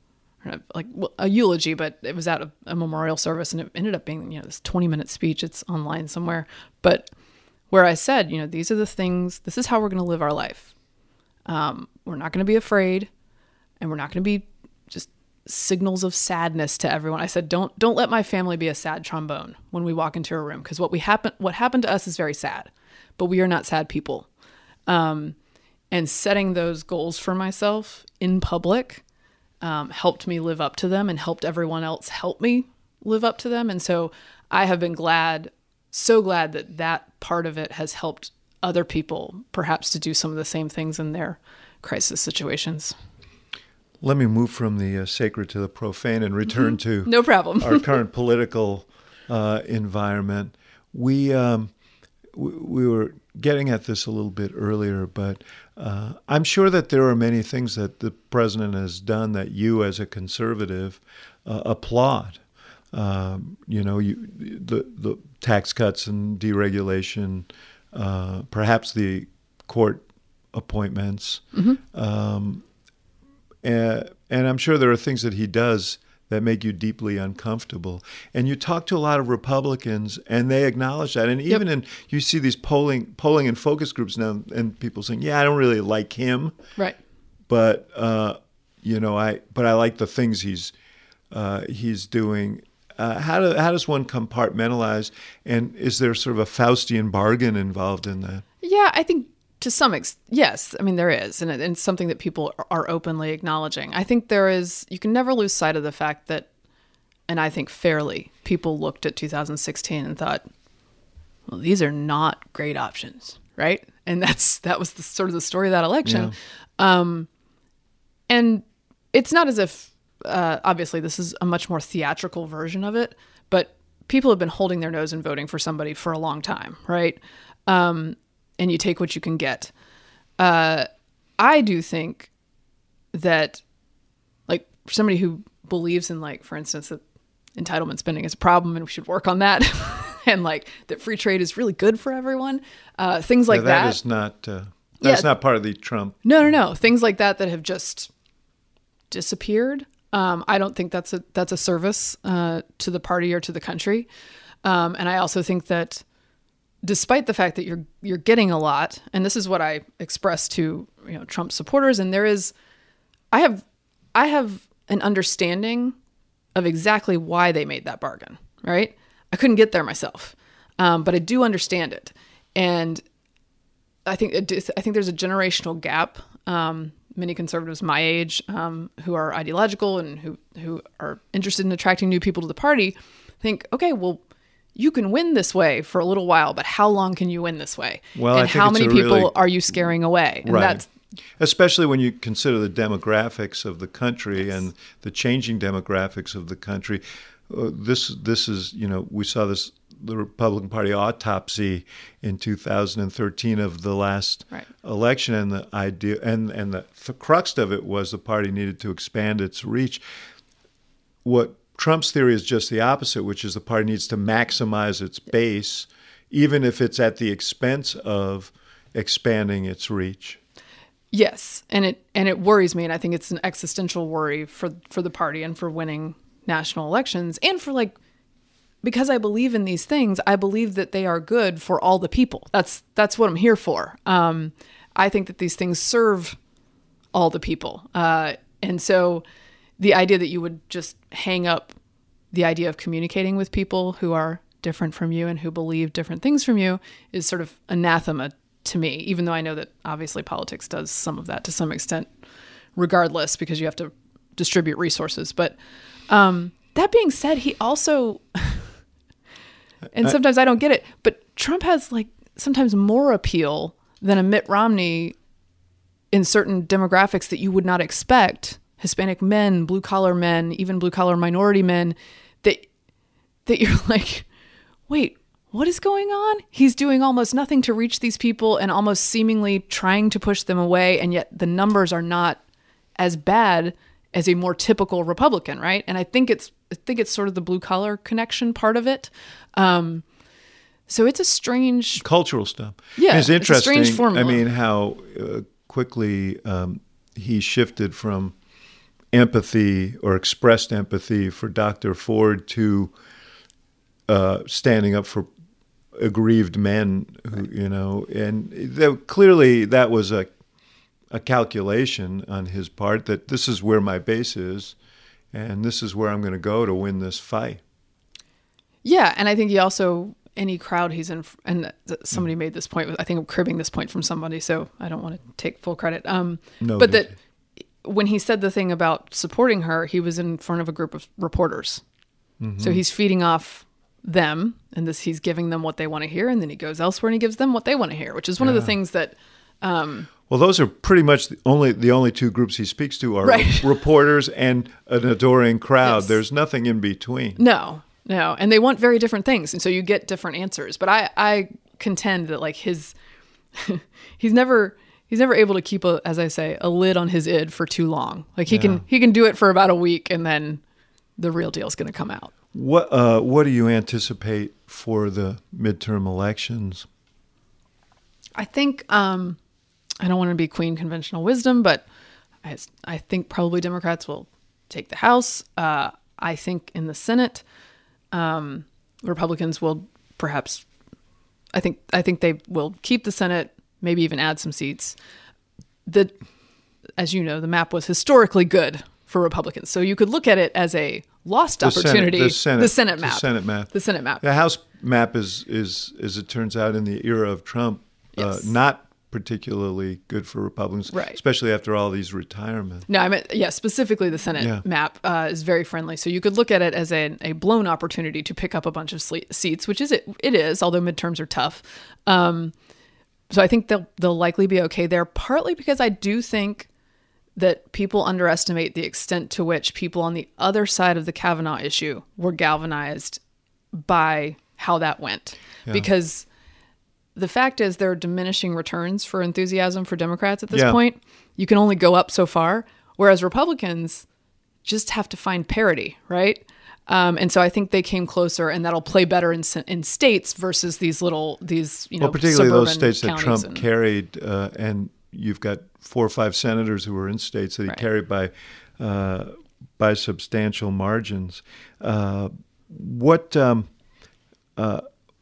like a eulogy, but it was at a, a memorial service, and it ended up being, you know, this twenty minute speech. It's online somewhere, but where I said, you know, these are the things, this is how we're going to live our life. Um, we're not going to be afraid, and we're not going to be just signals of sadness to everyone. I said, don't, don't let my family be a sad trombone when we walk into a room. Cause what we happen, what happened to us is very sad, but we are not sad people. Um, and setting those goals for myself in public, um, helped me live up to them and helped everyone else help me live up to them. And so I have been glad, so glad that that part of it has helped other people perhaps to do some of the same things in their crisis situations. Let me move from the uh, sacred to the profane and return mm-hmm. to no problem. our current political uh, environment. We um, we, we were getting at this a little bit earlier, but uh, I'm sure that there are many things that the president has done that you, as a conservative, uh, applaud. Um, you know, you, the the tax cuts and deregulation, uh, perhaps the court appointments. Mm-hmm. Um, And, and I'm sure there are things that he does that make you deeply uncomfortable. And you talk to a lot of Republicans, and they acknowledge that. And even yep. in, you see these polling polling and focus groups now, and people saying, yeah, I don't really like him. Right. But, uh, you know, I but I like the things he's uh, he's doing. Uh, how, do, how does one compartmentalize? And is there sort of a Faustian bargain involved in that? Yeah, I think to some extent, yes. I mean, there is, and, it, and it's something that people are openly acknowledging. I think there is, you can never lose sight of the fact that, and I think fairly, people looked at two thousand sixteen and thought, well, these are not great options, right? And that's that was the sort of the story of that election. Yeah. Um, and it's not as if, uh, obviously, this is a much more theatrical version of it, but people have been holding their nose and voting for somebody for a long time, right? Um, and you take what you can get. Uh, I do think that, like, for somebody who believes in, like, for instance, that entitlement spending is a problem and we should work on that, and, like, that free trade is really good for everyone, uh, things like yeah, that. That is not, uh, that's yeah. not part of the Trump. No, no, no. Things like that that have just disappeared. Um, I don't think that's a that's a service uh, to the party or to the country. Um, and I also think that, despite the fact that you're you're getting a lot, and this is what I express to, you know, Trump supporters, and there is, I have I have an understanding of exactly why they made that bargain, right? I couldn't get there myself, um, but I do understand it, and I think it, I think there's a generational gap. Um, many conservatives my age, um, who are ideological and who who are interested in attracting new people to the party, think, okay, well, you can win this way for a little while, but how long can you win this way? Well, and I think how it's many a people really, are you scaring away? And right. that's especially when you consider the demographics of the country yes. and the changing demographics of the country. Uh, this this is, you know, we saw this, the Republican Party autopsy in two thousand thirteen of the last right. election, and the idea and and the, the crux of it was the party needed to expand its reach. What Trump's theory is just the opposite, which is the party needs to maximize its base, even if it's at the expense of expanding its reach. Yes, and it and it worries me, and I think it's an existential worry for for the party and for winning national elections, and for, like, because I believe in these things, I believe that they are good for all the people. That's that's what I'm here for. Um, I think that these things serve all the people, uh, and so the idea that you would just hang up the idea of communicating with people who are different from you and who believe different things from you is sort of anathema to me, even though I know that obviously politics does some of that to some extent regardless, because you have to distribute resources. But um, that being said, he also, and sometimes I don't get it, but Trump has, like, sometimes more appeal than a Mitt Romney in certain demographics that you would not expect. Hispanic men, blue collar men, even blue collar minority men, that that you're like, wait, what is going on? He's doing almost nothing to reach these people and almost seemingly trying to push them away, and yet the numbers are not as bad as a more typical Republican, right? And I think it's I think it's sort of the blue collar connection part of it. Um, so it's a strange cultural stuff. Yeah, and it's interesting. It's a strange formula. I mean, how uh, quickly um, he shifted from empathy or expressed empathy for Doctor Ford to uh, standing up for aggrieved men, who, you know, and there, clearly that was a a calculation on his part that this is where my base is, and this is where I'm going to go to win this fight. Yeah, and I think he also, any crowd he's in, and somebody mm. made this point, I think I'm cribbing this point from somebody, so I don't want to take full credit. Um, no, but that when he said the thing about supporting her, he was in front of a group of reporters. Mm-hmm. So he's feeding off them, and this he's giving them what they want to hear, and then he goes elsewhere and he gives them what they want to hear, which is one yeah. of the things that... Um, well, those are pretty much the only the only two groups he speaks to are right. reporters and an adoring crowd. Yes. There's nothing in between. No, no. And they want very different things. And so you get different answers. But I, I contend that like his, he's never, he's never able to keep a, as I say, a lid on his id for too long. Like he yeah. can, he can do it for about a week and then the real deal is going to come out. What, uh, what do you anticipate for the midterm elections? I think, um, I don't want to be queen conventional wisdom, but I, I think probably Democrats will take the House. Uh, I think in the Senate, um, Republicans will perhaps, I think, I think they will keep the Senate, maybe even add some seats. The, as you know, the map was historically good for Republicans. So you could look at it as a lost the opportunity. Senate, the, Senate, the Senate map. The Senate map. The Senate map. The House map is, is, as it turns out, in the era of Trump, yes. uh, not particularly good for Republicans, right. especially after all these retirements. No, I mean, yeah, specifically the Senate yeah. map uh, is very friendly. So you could look at it as a, a blown opportunity to pick up a bunch of sle- seats, which is it, it is, although midterms are tough. Um, so I think they'll they'll likely be okay there, partly because I do think that people underestimate the extent to which people on the other side of the Kavanaugh issue were galvanized by how that went. Yeah. Because the fact is there are diminishing returns for enthusiasm for Democrats at this yeah. point. You can only go up so far, whereas Republicans just have to find parity, right? Um, and so I think they came closer, and that'll play better in in states versus these little, these, you know, well, particularly those states that Trump and, carried, uh, and you've got four or five senators who were in states that he right. carried by uh, by substantial margins. Uh, what... Um, uh,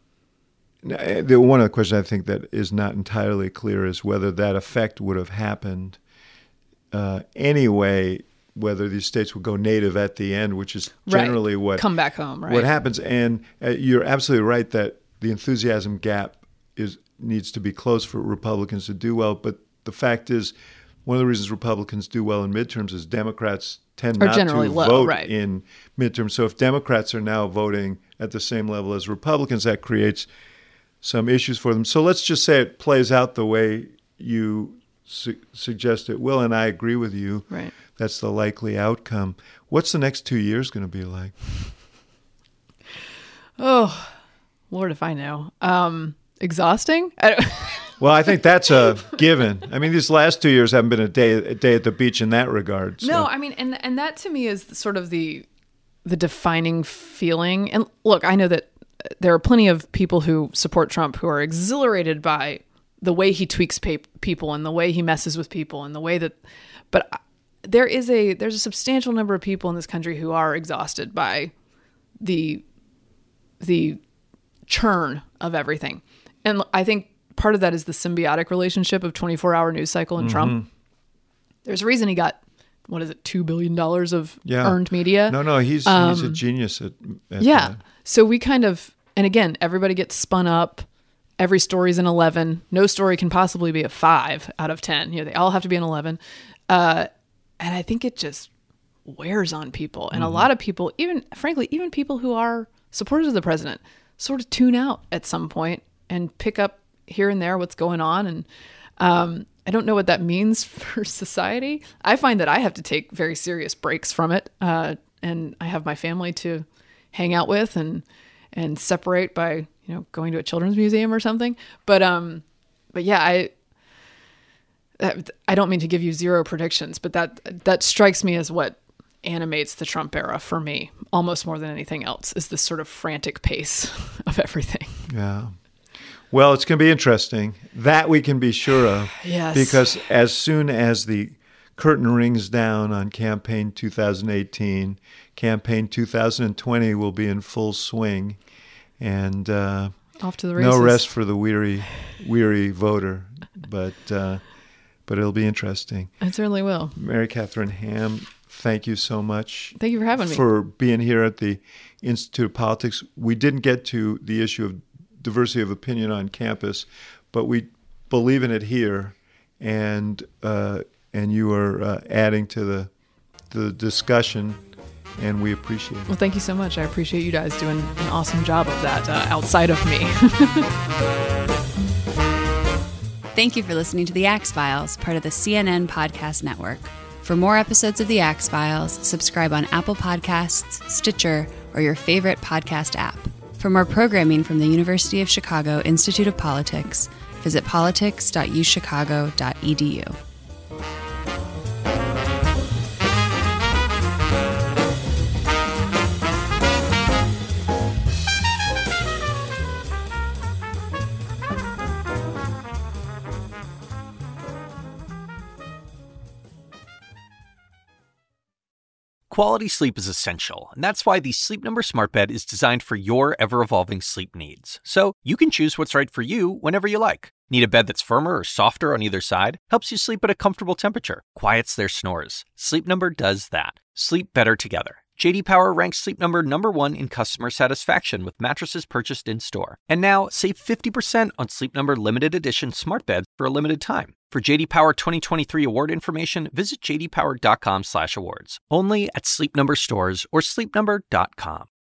The, one of the questions I think that is not entirely clear is whether that effect would have happened uh, anyway, whether these states would go native at the end, which is generally right. what come back home, right? What happens. And uh, you're absolutely right that the enthusiasm gap is needs to be closed for Republicans to do well. But the fact is, one of the reasons Republicans do well in midterms is Democrats tend not to low, vote right. in midterms. So if Democrats are now voting at the same level as Republicans, that creates some issues for them. So let's just say it plays out the way you su- suggest it will, and I agree with you. Right. That's the likely outcome. What's the next two years going to be like? Oh, Lord, if I know. Um, exhausting? I well, I think that's a given. I mean, these last two years haven't been a day a day at the beach in that regard. So. No, I mean, and and that to me is sort of the the defining feeling. And look, I know that there are plenty of people who support Trump who are exhilarated by the way he tweaks pa- people and the way he messes with people and the way that, but there is a, there's a substantial number of people in this country who are exhausted by the, the churn of everything. And I think part of that is the symbiotic relationship of twenty-four hour news cycle and mm-hmm. Trump. There's a reason he got, what is it, two billion dollars of yeah. earned media. No, no, he's, um, he's a genius at, at yeah. that. So we kind of, and again, everybody gets spun up. Every story's an eleven. No story can possibly be a five out of ten. You know, they all have to be an eleven. Uh, and I think it just wears on people. And mm-hmm. a lot of people, even frankly, even people who are supporters of the president, sort of tune out at some point and pick up here and there what's going on. And um, I don't know what that means for society. I find that I have to take very serious breaks from it. Uh, and I have my family to hang out with and and separate by, you know, going to a children's museum or something. But um, but yeah, I I don't mean to give you zero predictions, but that that strikes me as what animates the Trump era for me, almost more than anything else, is this sort of frantic pace of everything. Yeah. Well, it's going to be interesting. That we can be sure of. Yes. Because as soon as the curtain rings down on campaign two thousand eighteen. Campaign two thousand twenty will be in full swing, and uh, off to the races. No rest for the weary, weary voter, but uh, but it'll be interesting. It certainly will. Mary Catherine Ham, thank you so much. Thank you for having me. For being here at the Institute of Politics. We didn't get to the issue of diversity of opinion on campus, but we believe in it here, and uh, and you are uh, adding to the the discussion, and we appreciate it. Well, thank you so much. I appreciate you guys doing an awesome job of that uh, outside of me. Thank you for listening to The Axe Files, part of the C N N Podcast Network. For more episodes of The Axe Files, subscribe on Apple Podcasts, Stitcher, or your favorite podcast app. For more programming from the University of Chicago Institute of Politics, visit politics dot u chicago dot e d u. Quality sleep is essential, and that's why the Sleep Number Smart Bed is designed for your ever-evolving sleep needs. So you can choose what's right for you whenever you like. Need a bed that's firmer or softer on either side? Helps you sleep at a comfortable temperature. Quiets their snores. Sleep Number does that. Sleep better together. J D Power ranks Sleep Number number one in customer satisfaction with mattresses purchased in-store. And now, save fifty percent on Sleep Number limited edition smart beds for a limited time. For J D Power twenty twenty-three award information, visit j d power dot com slash awards. Only at Sleep Number stores or sleep number dot com.